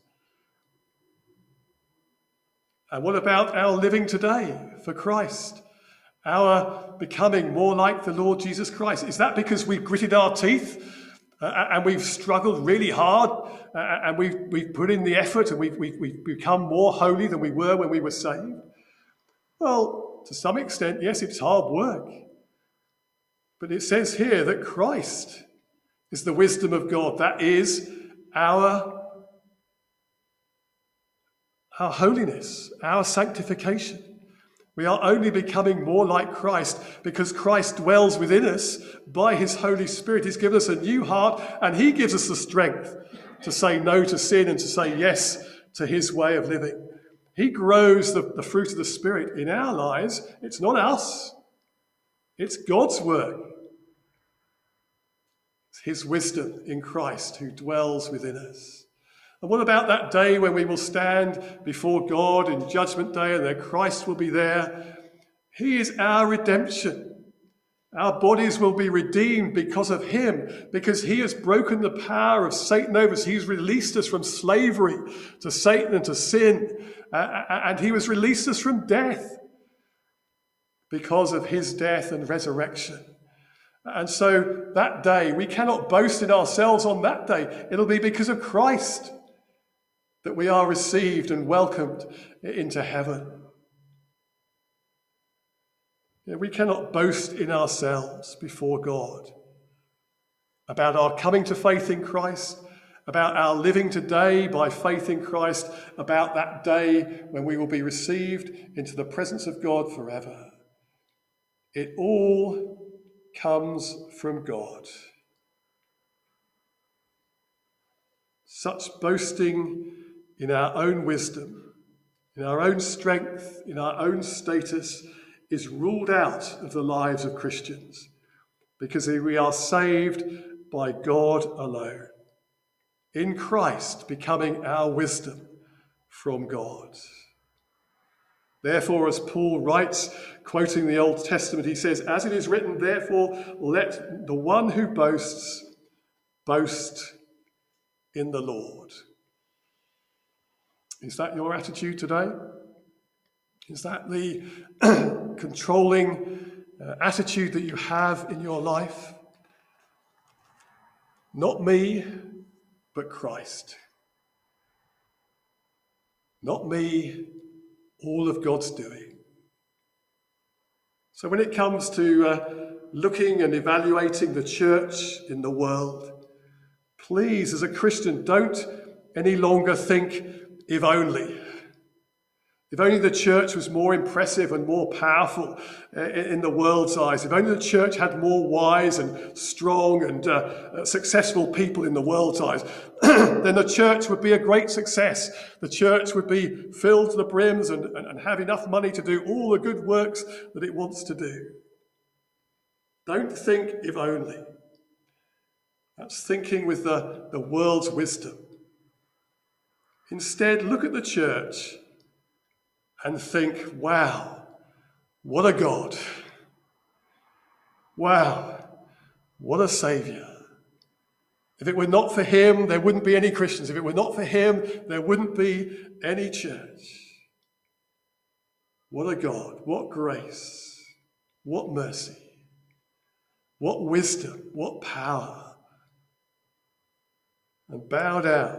Speaker 1: And what about our living today for Christ? Our becoming more like the Lord Jesus Christ? Is that because we've gritted our teeth uh, and we've struggled really hard uh, and we've, we've put in the effort and we've, we've, we've become more holy than we were when we were saved? Well, to some extent, yes, it's hard work. But it says here that Christ is the wisdom of God. That is our, our holiness, our sanctification. We are only becoming more like Christ because Christ dwells within us by his Holy Spirit. He's given us a new heart and he gives us the strength to say no to sin and to say yes to his way of living. He grows the, the fruit of the Spirit in our lives. It's not us. It's God's work. It's his wisdom in Christ who dwells within us. And what about that day when we will stand before God in Judgment Day and that Christ will be there? He is our redemption. Our bodies will be redeemed because of him, because he has broken the power of Satan over us. He's released us from slavery to Satan and to sin, uh, and he has released us from death because of his death and resurrection. And so that day, we cannot boast in ourselves on that day. It'll be because of Christ that we are received and welcomed into heaven. We cannot boast in ourselves before God about our coming to faith in Christ, about our living today by faith in Christ, about that day when we will be received into the presence of God forever. It all comes from God. Such boasting in our own wisdom, in our own strength, in our own status, is ruled out of the lives of Christians because we are saved by God alone, in Christ becoming our wisdom from God. Therefore, as Paul writes, quoting the Old Testament, he says, as it is written, therefore, let the one who boasts boast in the Lord. Is that your attitude today? Is that the controlling uh, attitude that you have in your life? Not me, but Christ. Not me, all of God's doing. So when it comes to uh, looking and evaluating the church in the world, please, as a Christian, don't any longer think, if only. If only the church was more impressive and more powerful in the world's eyes. If only the church had more wise and strong and uh, successful people in the world's eyes, then the church would be a great success. The church would be filled to the brims and, and, and have enough money to do all the good works that it wants to do. Don't think if only. That's thinking with the, the world's wisdom. Instead, look at the church and think, wow, what a God. Wow, what a Saviour. If it were not for him, there wouldn't be any Christians. If it were not for him, there wouldn't be any church. What a God, what grace, what mercy, what wisdom, what power. And bow down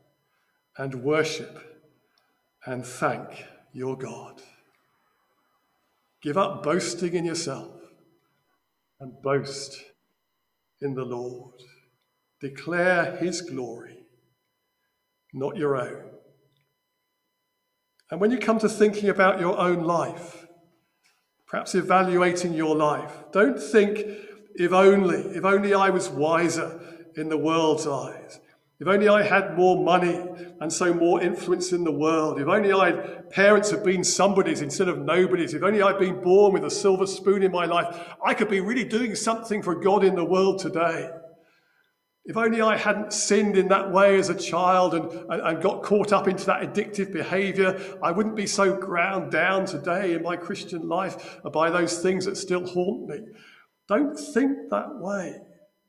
Speaker 1: and worship and thank your God. Give up boasting in yourself and boast in the Lord. Declare his glory, not your own. And when you come to thinking about your own life, perhaps evaluating your life, don't think, if only, if only I was wiser in the world's eyes. If only I had more money and so more influence in the world. If only I had parents had been somebodies instead of nobodies. If only I'd been born with a silver spoon in my life, I could be really doing something for God in the world today. If only I hadn't sinned in that way as a child and, and, and got caught up into that addictive behaviour, I wouldn't be so ground down today in my Christian life by those things that still haunt me. Don't think that way.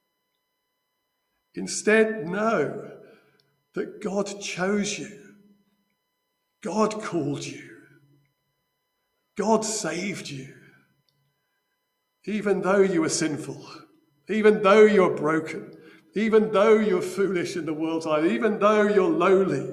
Speaker 1: Instead, know that God chose you. God called you. God saved you. Even though you were sinful, even though you're broken, even though you're foolish in the world's eye, even though you're lowly,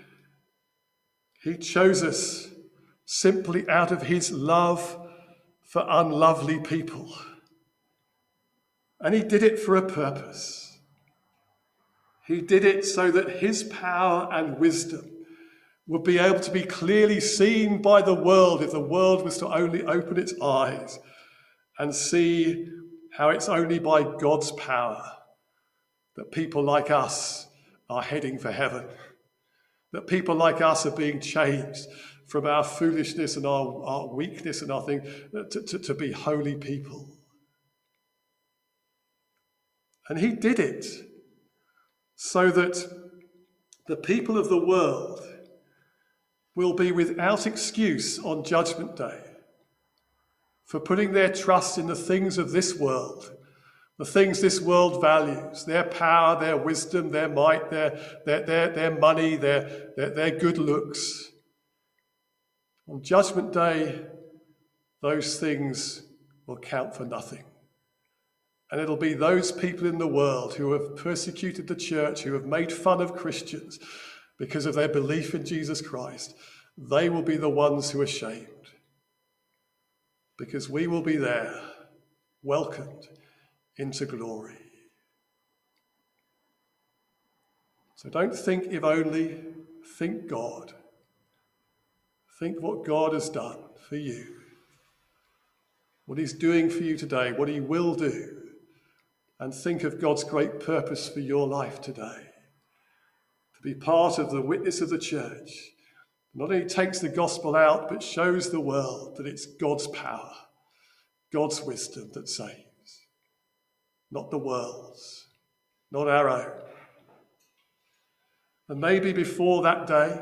Speaker 1: he chose us simply out of his love for unlovely people. And he did it for a purpose. He did it so that his power and wisdom would be able to be clearly seen by the world if the world was to only open its eyes and see how it's only by God's power that people like us are heading for heaven, that people like us are being changed from our foolishness and our, our weakness and our thing to, to, to be holy people. And he did it so that the people of the world will be without excuse on Judgment Day for putting their trust in the things of this world, the things this world values, their power, their wisdom, their might, their, their, their, their money, their, their, their good looks. On Judgment Day, those things will count for nothing. And it'll be those people in the world who have persecuted the church, who have made fun of Christians because of their belief in Jesus Christ. They will be the ones who are shamed, because we will be there, welcomed into glory. So don't think if only, think God. Think what God has done for you, what he's doing for you today, what he will do. And think of God's great purpose for your life today. To be part of the witness of the church. Not only takes the gospel out, but shows the world that it's God's power, God's wisdom that saves. Not the world's, not our own. And maybe before that day,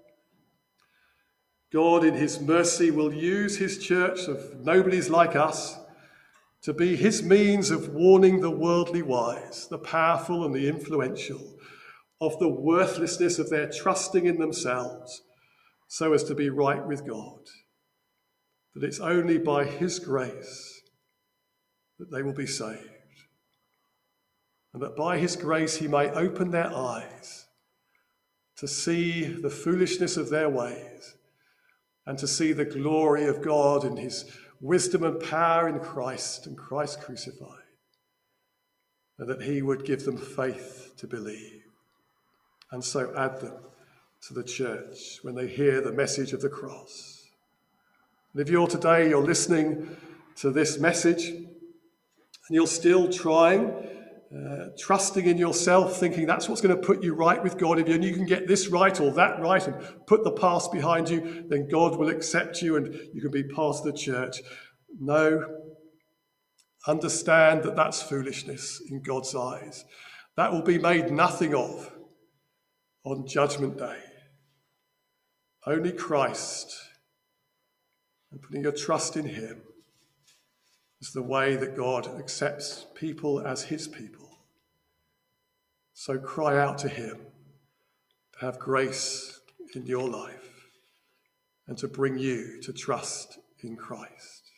Speaker 1: God in his mercy will use his church of nobodies like us to be his means of warning the worldly wise, the powerful and the influential, of the worthlessness of their trusting in themselves so as to be right with God. That it's only by his grace that they will be saved. And that by his grace he may open their eyes to see the foolishness of their ways and to see the glory of God in his wisdom and power in Christ and Christ crucified, and that he would give them faith to believe and so add them to the church when they hear the message of the cross. And if you're today, you're listening to this message and you're still trying, uh, trusting in yourself, thinking that's what's going to put you right with God. If you can get this right or that right and put the past behind you, then God will accept you and you can be part of the church. No, understand that that's foolishness in God's eyes. That will be made nothing of on Judgment Day. Only Christ and putting your trust in him is the way that God accepts people as his people. So cry out to him to have grace in your life and to bring you to trust in Christ.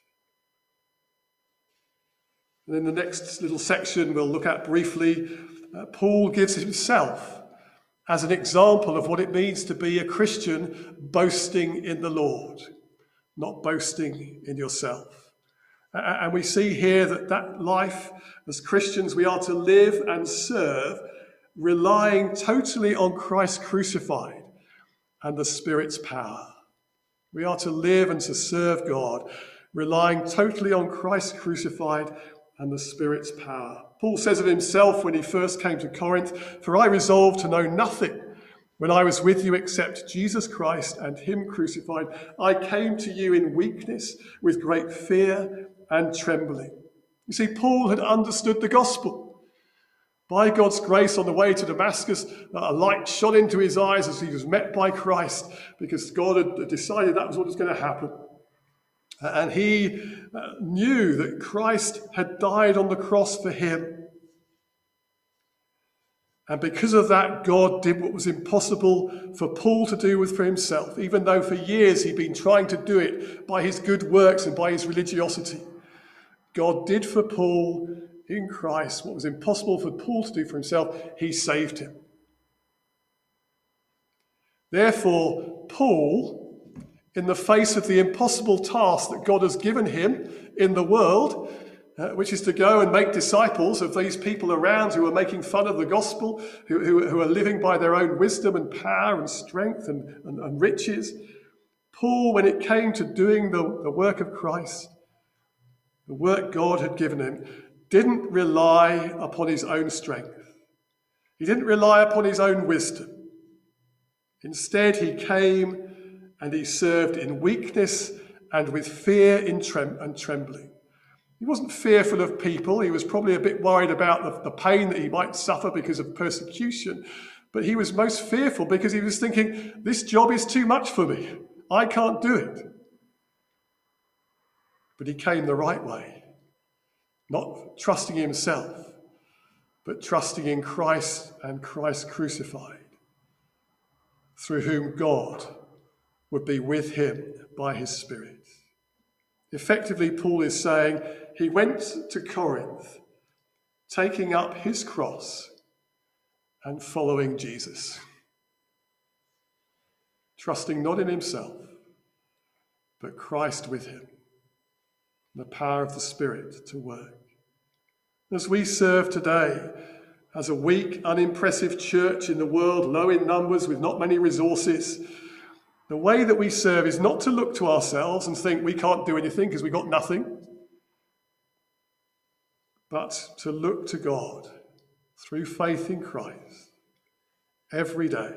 Speaker 1: And in the next little section we'll look at briefly, uh, Paul gives himself as an example of what it means to be a Christian boasting in the Lord. not boasting in yourself. And we see here that that life as Christians, we are to live and serve, relying totally on Christ crucified and the Spirit's power. We are to live and to serve God, relying totally on Christ crucified and the Spirit's power. Paul says of himself when he first came to Corinth, "For I resolved to know nothing when I was with you except Jesus Christ and him crucified. I came to you in weakness, with great fear and trembling." You see, Paul had understood the gospel. By God's grace, on the way to Damascus, a light shone into his eyes as he was met by Christ, because God had decided that was what was going to happen. And he knew that Christ had died on the cross for him. And because of that, God did what was impossible for Paul to do with for himself, even though for years he'd been trying to do it by his good works and by his religiosity. God did for Paul in Christ what was impossible for Paul to do for himself. He saved him. Therefore, Paul, in the face of the impossible task that God has given him in the world, uh, which is to go and make disciples of these people around who are making fun of the gospel, who, who, who are living by their own wisdom and power and strength and, and, and riches, Paul, when it came to doing the, the work of Christ, the work God had given him, didn't rely upon his own strength. He didn't rely upon his own wisdom. Instead, he came and he served in weakness and with fear in trem- and trembling. He wasn't fearful of people. He was probably a bit worried about the, the pain that he might suffer because of persecution. But he was most fearful because he was thinking, this job is too much for me. I can't do it. But he came the right way. Not trusting himself, but trusting in Christ and Christ crucified, through whom God would be with him by his Spirit. Effectively, Paul is saying he went to Corinth, taking up his cross and following Jesus, trusting not in himself, but Christ with him, the power of the Spirit to work. As we serve today as a weak, unimpressive church in the world, low in numbers with not many resources, the way that we serve is not to look to ourselves and think we can't do anything because we've got nothing, but to look to God through faith in Christ every day.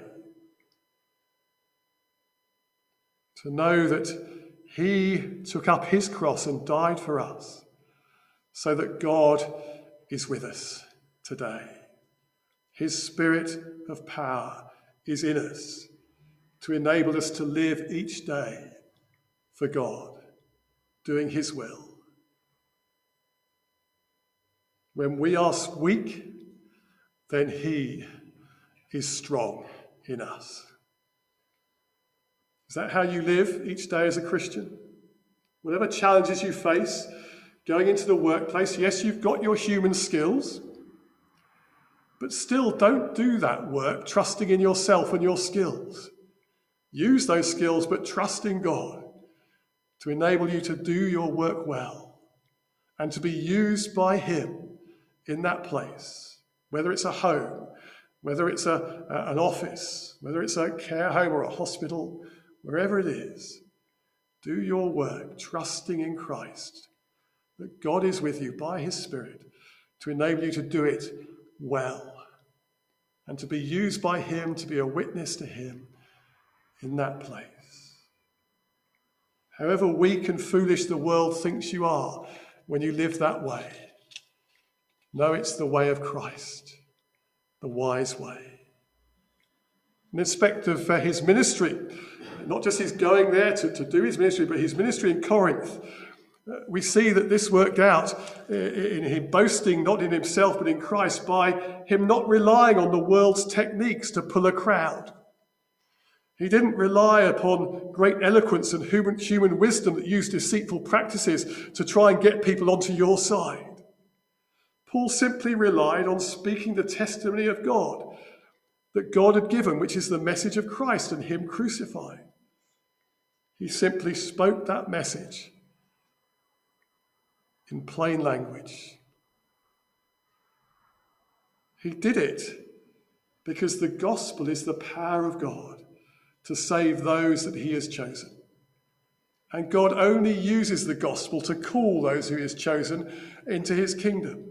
Speaker 1: To know that he took up his cross and died for us so that God is with us today. His Spirit of power is in us to enable us to live each day for God, doing his will. When we are weak, then he is strong in us. Is that how you live each day as a Christian? Whatever challenges you face, going into the workplace, yes, you've got your human skills, but still don't do that work trusting in yourself and your skills. Use those skills, but trust in God to enable you to do your work well and to be used by him in that place, whether it's a home, whether it's a, a, an office, whether it's a care home or a hospital, wherever it is. Do your work trusting in Christ, that God is with you by his Spirit to enable you to do it well and to be used by him to be a witness to him in that place. However weak and foolish the world thinks you are when you live that way, know it's the way of Christ, the wise way. In respect of uh, his ministry, not just his going there to, to do his ministry, but his ministry in Corinth, uh, we see that this worked out in him boasting not in himself but in Christ, by him not relying on the world's techniques to pull a crowd. He didn't rely upon great eloquence and human, human wisdom that used deceitful practices to try and get people onto your side. Paul simply relied on speaking the testimony of God that God had given, which is the message of Christ and him crucified. He simply spoke that message in plain language. He did it because the gospel is the power of God to save those that he has chosen. And God only uses the gospel to call those who he has chosen into his kingdom.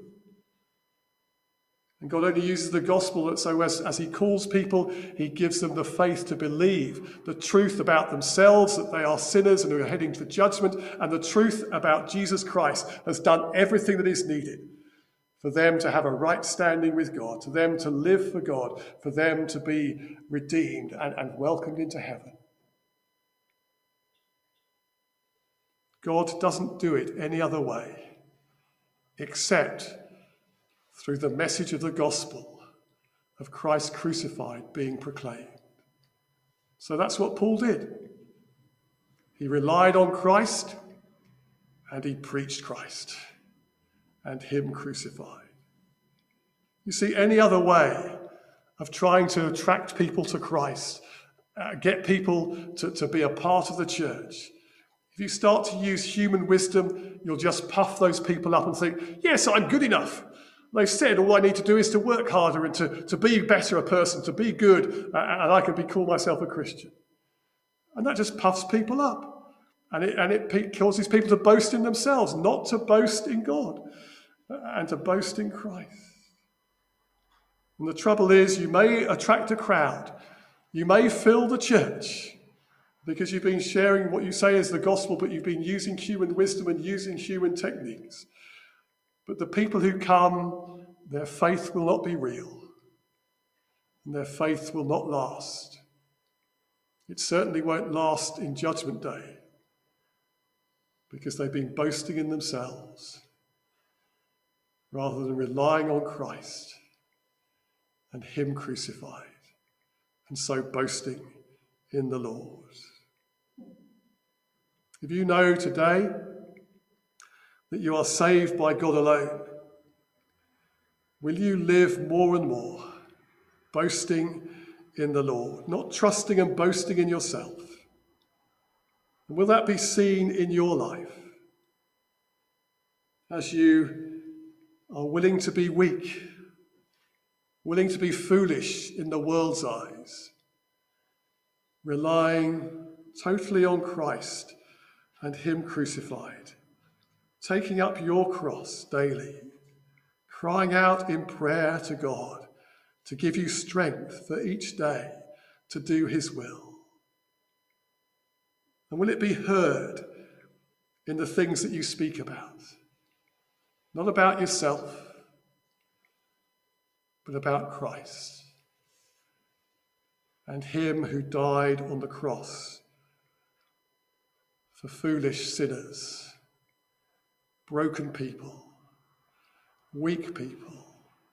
Speaker 1: And God only uses the gospel that so as, as he calls people, he gives them the faith to believe the truth about themselves, that they are sinners and who are heading to judgment, and the truth about Jesus Christ has done everything that is needed for them to have a right standing with God, to them to live for God, for them to be redeemed and, and welcomed into heaven. God doesn't do it any other way except through the message of the gospel of Christ crucified being proclaimed. So that's what Paul did. He relied on Christ and he preached Christ and him crucified. You see, any other way of trying to attract people to Christ, uh, get people to, to be a part of the church, if you start to use human wisdom, you'll just puff those people up and think, yes, I'm good enough. They've said all I need to do is to work harder and to, to be better a person, to be good, uh, and I can be call myself a Christian. And that just puffs people up. And it, and it pe- causes people to boast in themselves, not to boast in God uh, and to boast in Christ. And the trouble is, you may attract a crowd. You may fill the church because you've been sharing what you say is the gospel, but you've been using human wisdom and using human techniques. But the people who come, their faith will not be real, and their faith will not last. It certainly won't last in Judgment Day, because they've been boasting in themselves rather than relying on Christ and him crucified, and so boasting in the Lord. If you know today that you are saved by God alone, will you live more and more boasting in the Lord, not trusting and boasting in yourself? And will that be seen in your life as you are willing to be weak, willing to be foolish in the world's eyes, relying totally on Christ and him crucified, taking up your cross daily, crying out in prayer to God to give you strength for each day to do his will? And will it be heard in the things that you speak about? Not about yourself, but about Christ and him who died on the cross for foolish sinners, broken people, weak people,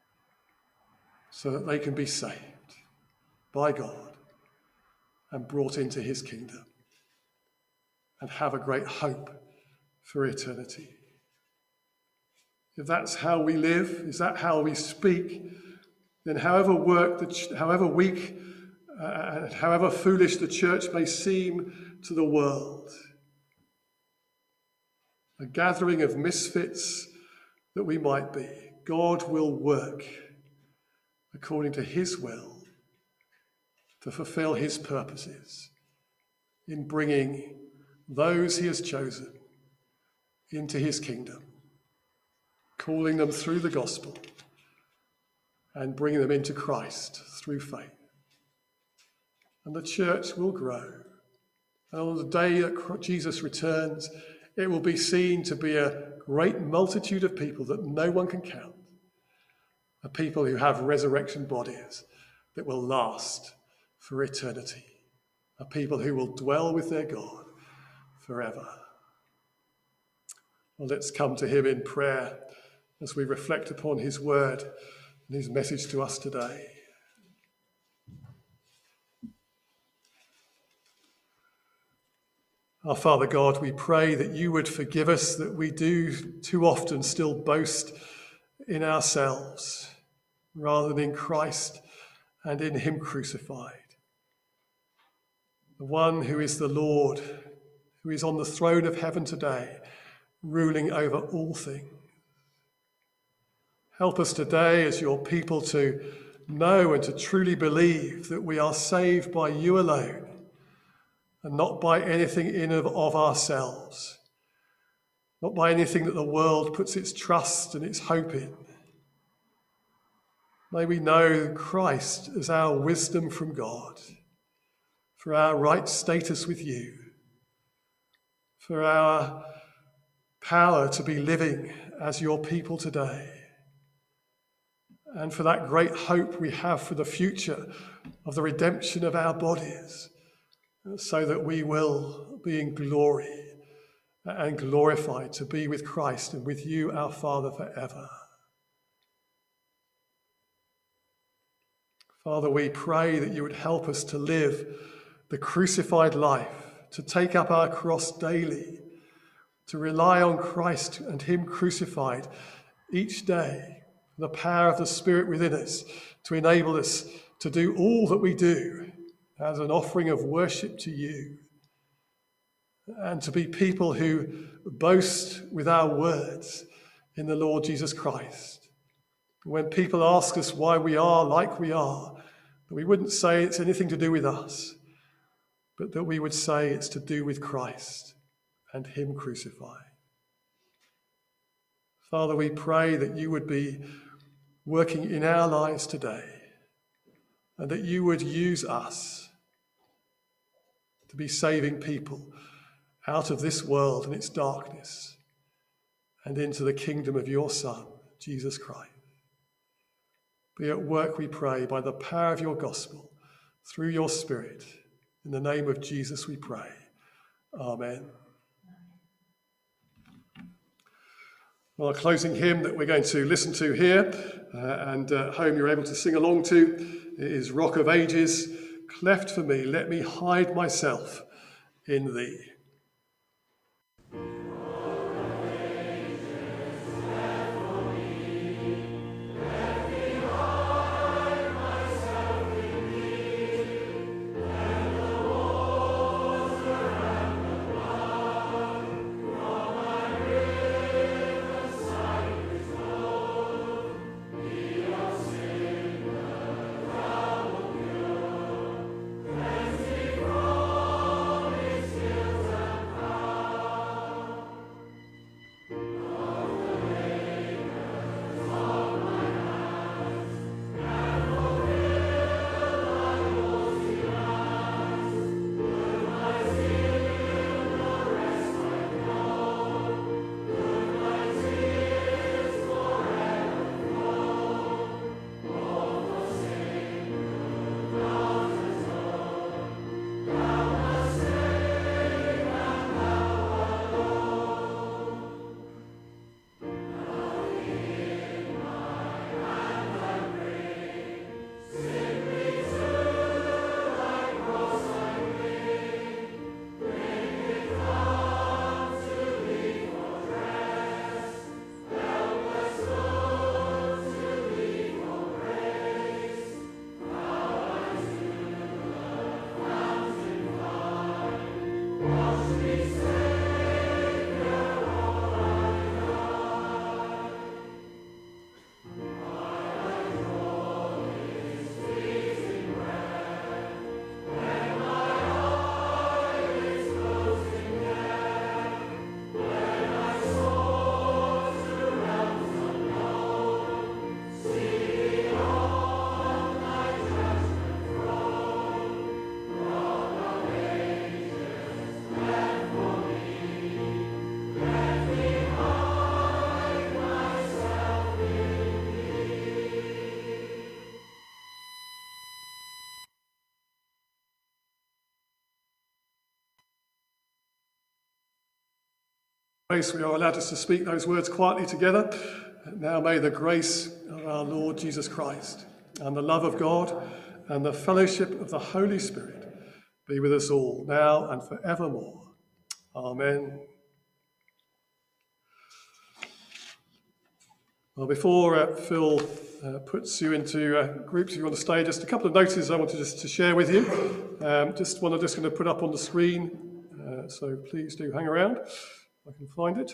Speaker 1: so that they can be saved by God and brought into his kingdom and have a great hope for eternity. If that's how we live, is that how we speak, then however work, the ch- however weak uh, and however foolish the church may seem to the world, a gathering of misfits that we might be, God will work according to his will to fulfill his purposes in bringing those he has chosen into his kingdom, calling them through the gospel and bringing them into Christ through faith. And the church will grow. And on the day that Jesus returns, it will be seen to be a great multitude of people that no one can count, a people who have resurrection bodies that will last for eternity, a people who will dwell with their God forever. Well, let's come to him in prayer as we reflect upon his word and his message to us today. Our Father God, we pray that you would forgive us, that we do too often still boast in ourselves rather than in Christ and in him crucified. The one who is the Lord who is on the throne of heaven today, ruling over all things. Help us today as your people to know and to truly believe that we are saved by you alone and not by anything in of, of ourselves, not by anything that the world puts its trust and its hope in. May we know Christ as our wisdom from God, for our right status with you, for our power to be living as your people today, and for that great hope we have for the future of the redemption of our bodies, so that we will be in glory and glorified to be with Christ and with you, our Father, forever. Father, we pray that you would help us to live the crucified life, to take up our cross daily, to rely on Christ and him crucified each day, the power of the Spirit within us to enable us to do all that we do as an offering of worship to you, and to be people who boast with our words in the Lord Jesus Christ. When people ask us why we are like we are, that we wouldn't say it's anything to do with us, but that we would say it's to do with Christ and him crucified. Father, we pray that you would be working in our lives today, and that you would use us to be saving people out of this world and its darkness and into the kingdom of your Son, Jesus Christ. Be at work, we pray, by the power of your gospel, through your Spirit. In the name of Jesus we pray. Amen. Well, our closing hymn that we're going to listen to here, uh, and at home you're able to sing along to, is Rock of Ages, cleft for me, let me hide myself in thee. Grace, we are allowed us to speak those words quietly together. Now may the grace of our Lord Jesus Christ and the love of God and the fellowship of the Holy Spirit be with us all, now and forevermore. Amen. Well, before uh, Phil uh, puts you into uh, groups you want to stay, just a couple of notices I wanted just to share with you. Um, just one I'm just going to put up on the screen. Uh, uh, so please do hang around if I can find it.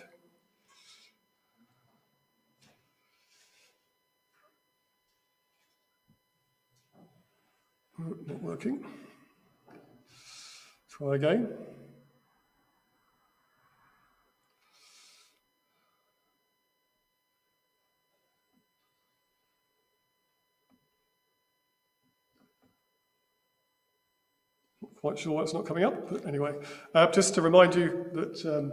Speaker 1: Oh, not working. Try again. Quite sure why it's not coming up, but anyway, uh, just to remind you that um,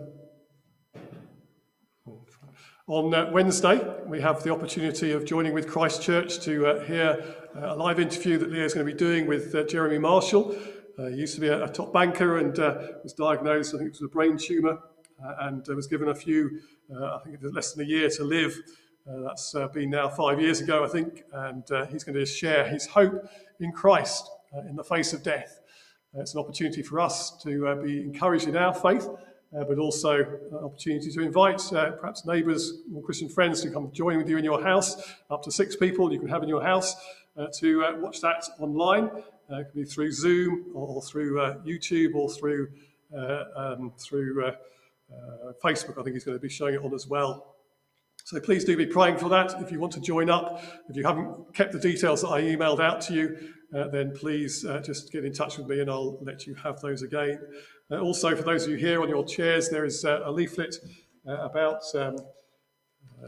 Speaker 1: on uh, Wednesday we have the opportunity of joining with Christ Church to uh, hear uh, a live interview that Leah's going to be doing with uh, Jeremy Marshall. Uh, he used to be a, a top banker and uh, was diagnosed, I think it was a brain tumour, uh, and uh, was given a few, uh, I think it was less than a year to live. Uh, that's uh, been now five years ago, I think, and uh, he's going to share his hope in Christ uh, in the face of death. Uh, it's an opportunity for us to uh, be encouraged in our faith, uh, but also an opportunity to invite uh, perhaps neighbours or Christian friends to come join with you in your house. Up to six people you can have in your house uh, to uh, watch that online. Uh, it can be through Zoom or, or through uh, YouTube or through uh, um, through uh, uh, Facebook. I think he's going to be showing it on as well. So please do be praying for that. If you want to join up, if you haven't kept the details that I emailed out to you, uh, then please uh, just get in touch with me and I'll let you have those again. Uh, also, for those of you here on your chairs, there is uh, a leaflet uh, about um, uh,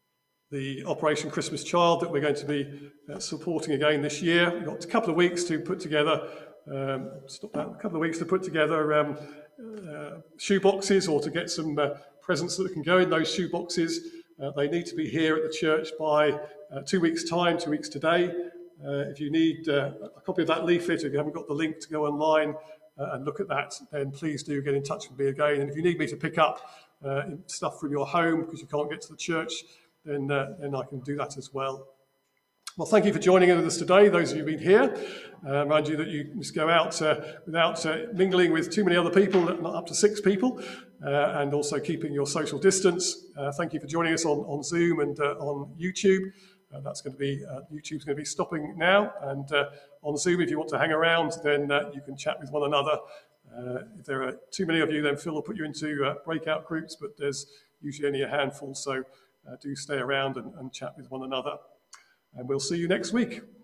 Speaker 1: the Operation Christmas Child that we're going to be uh, supporting again this year. We've got a couple of weeks to put together, um, stop that, a couple of weeks to put together um, uh, shoe boxes or to get some uh, presents that can go in those shoe boxes. Uh, they need to be here at the church by uh, two weeks' time, two weeks today. Uh, if you need uh, a copy of that leaflet, if you haven't got the link to go online uh, and look at that, then please do get in touch with me again. And if you need me to pick up uh, stuff from your home because you can't get to the church, then, uh, then I can do that as well. Well, thank you for joining in with us today, those of you who've been here. Uh, remind you that you just go out uh, without uh, mingling with too many other people, not up to six people, uh, and also keeping your social distance. Uh, thank you for joining us on, on Zoom and uh, on YouTube. Uh, that's going to be, uh, YouTube's going to be stopping now, and uh, on Zoom, if you want to hang around, then uh, you can chat with one another. Uh, if there are too many of you, then Phil will put you into uh, breakout groups, but there's usually only a handful, so uh, do stay around and, and chat with one another. And we'll see you next week.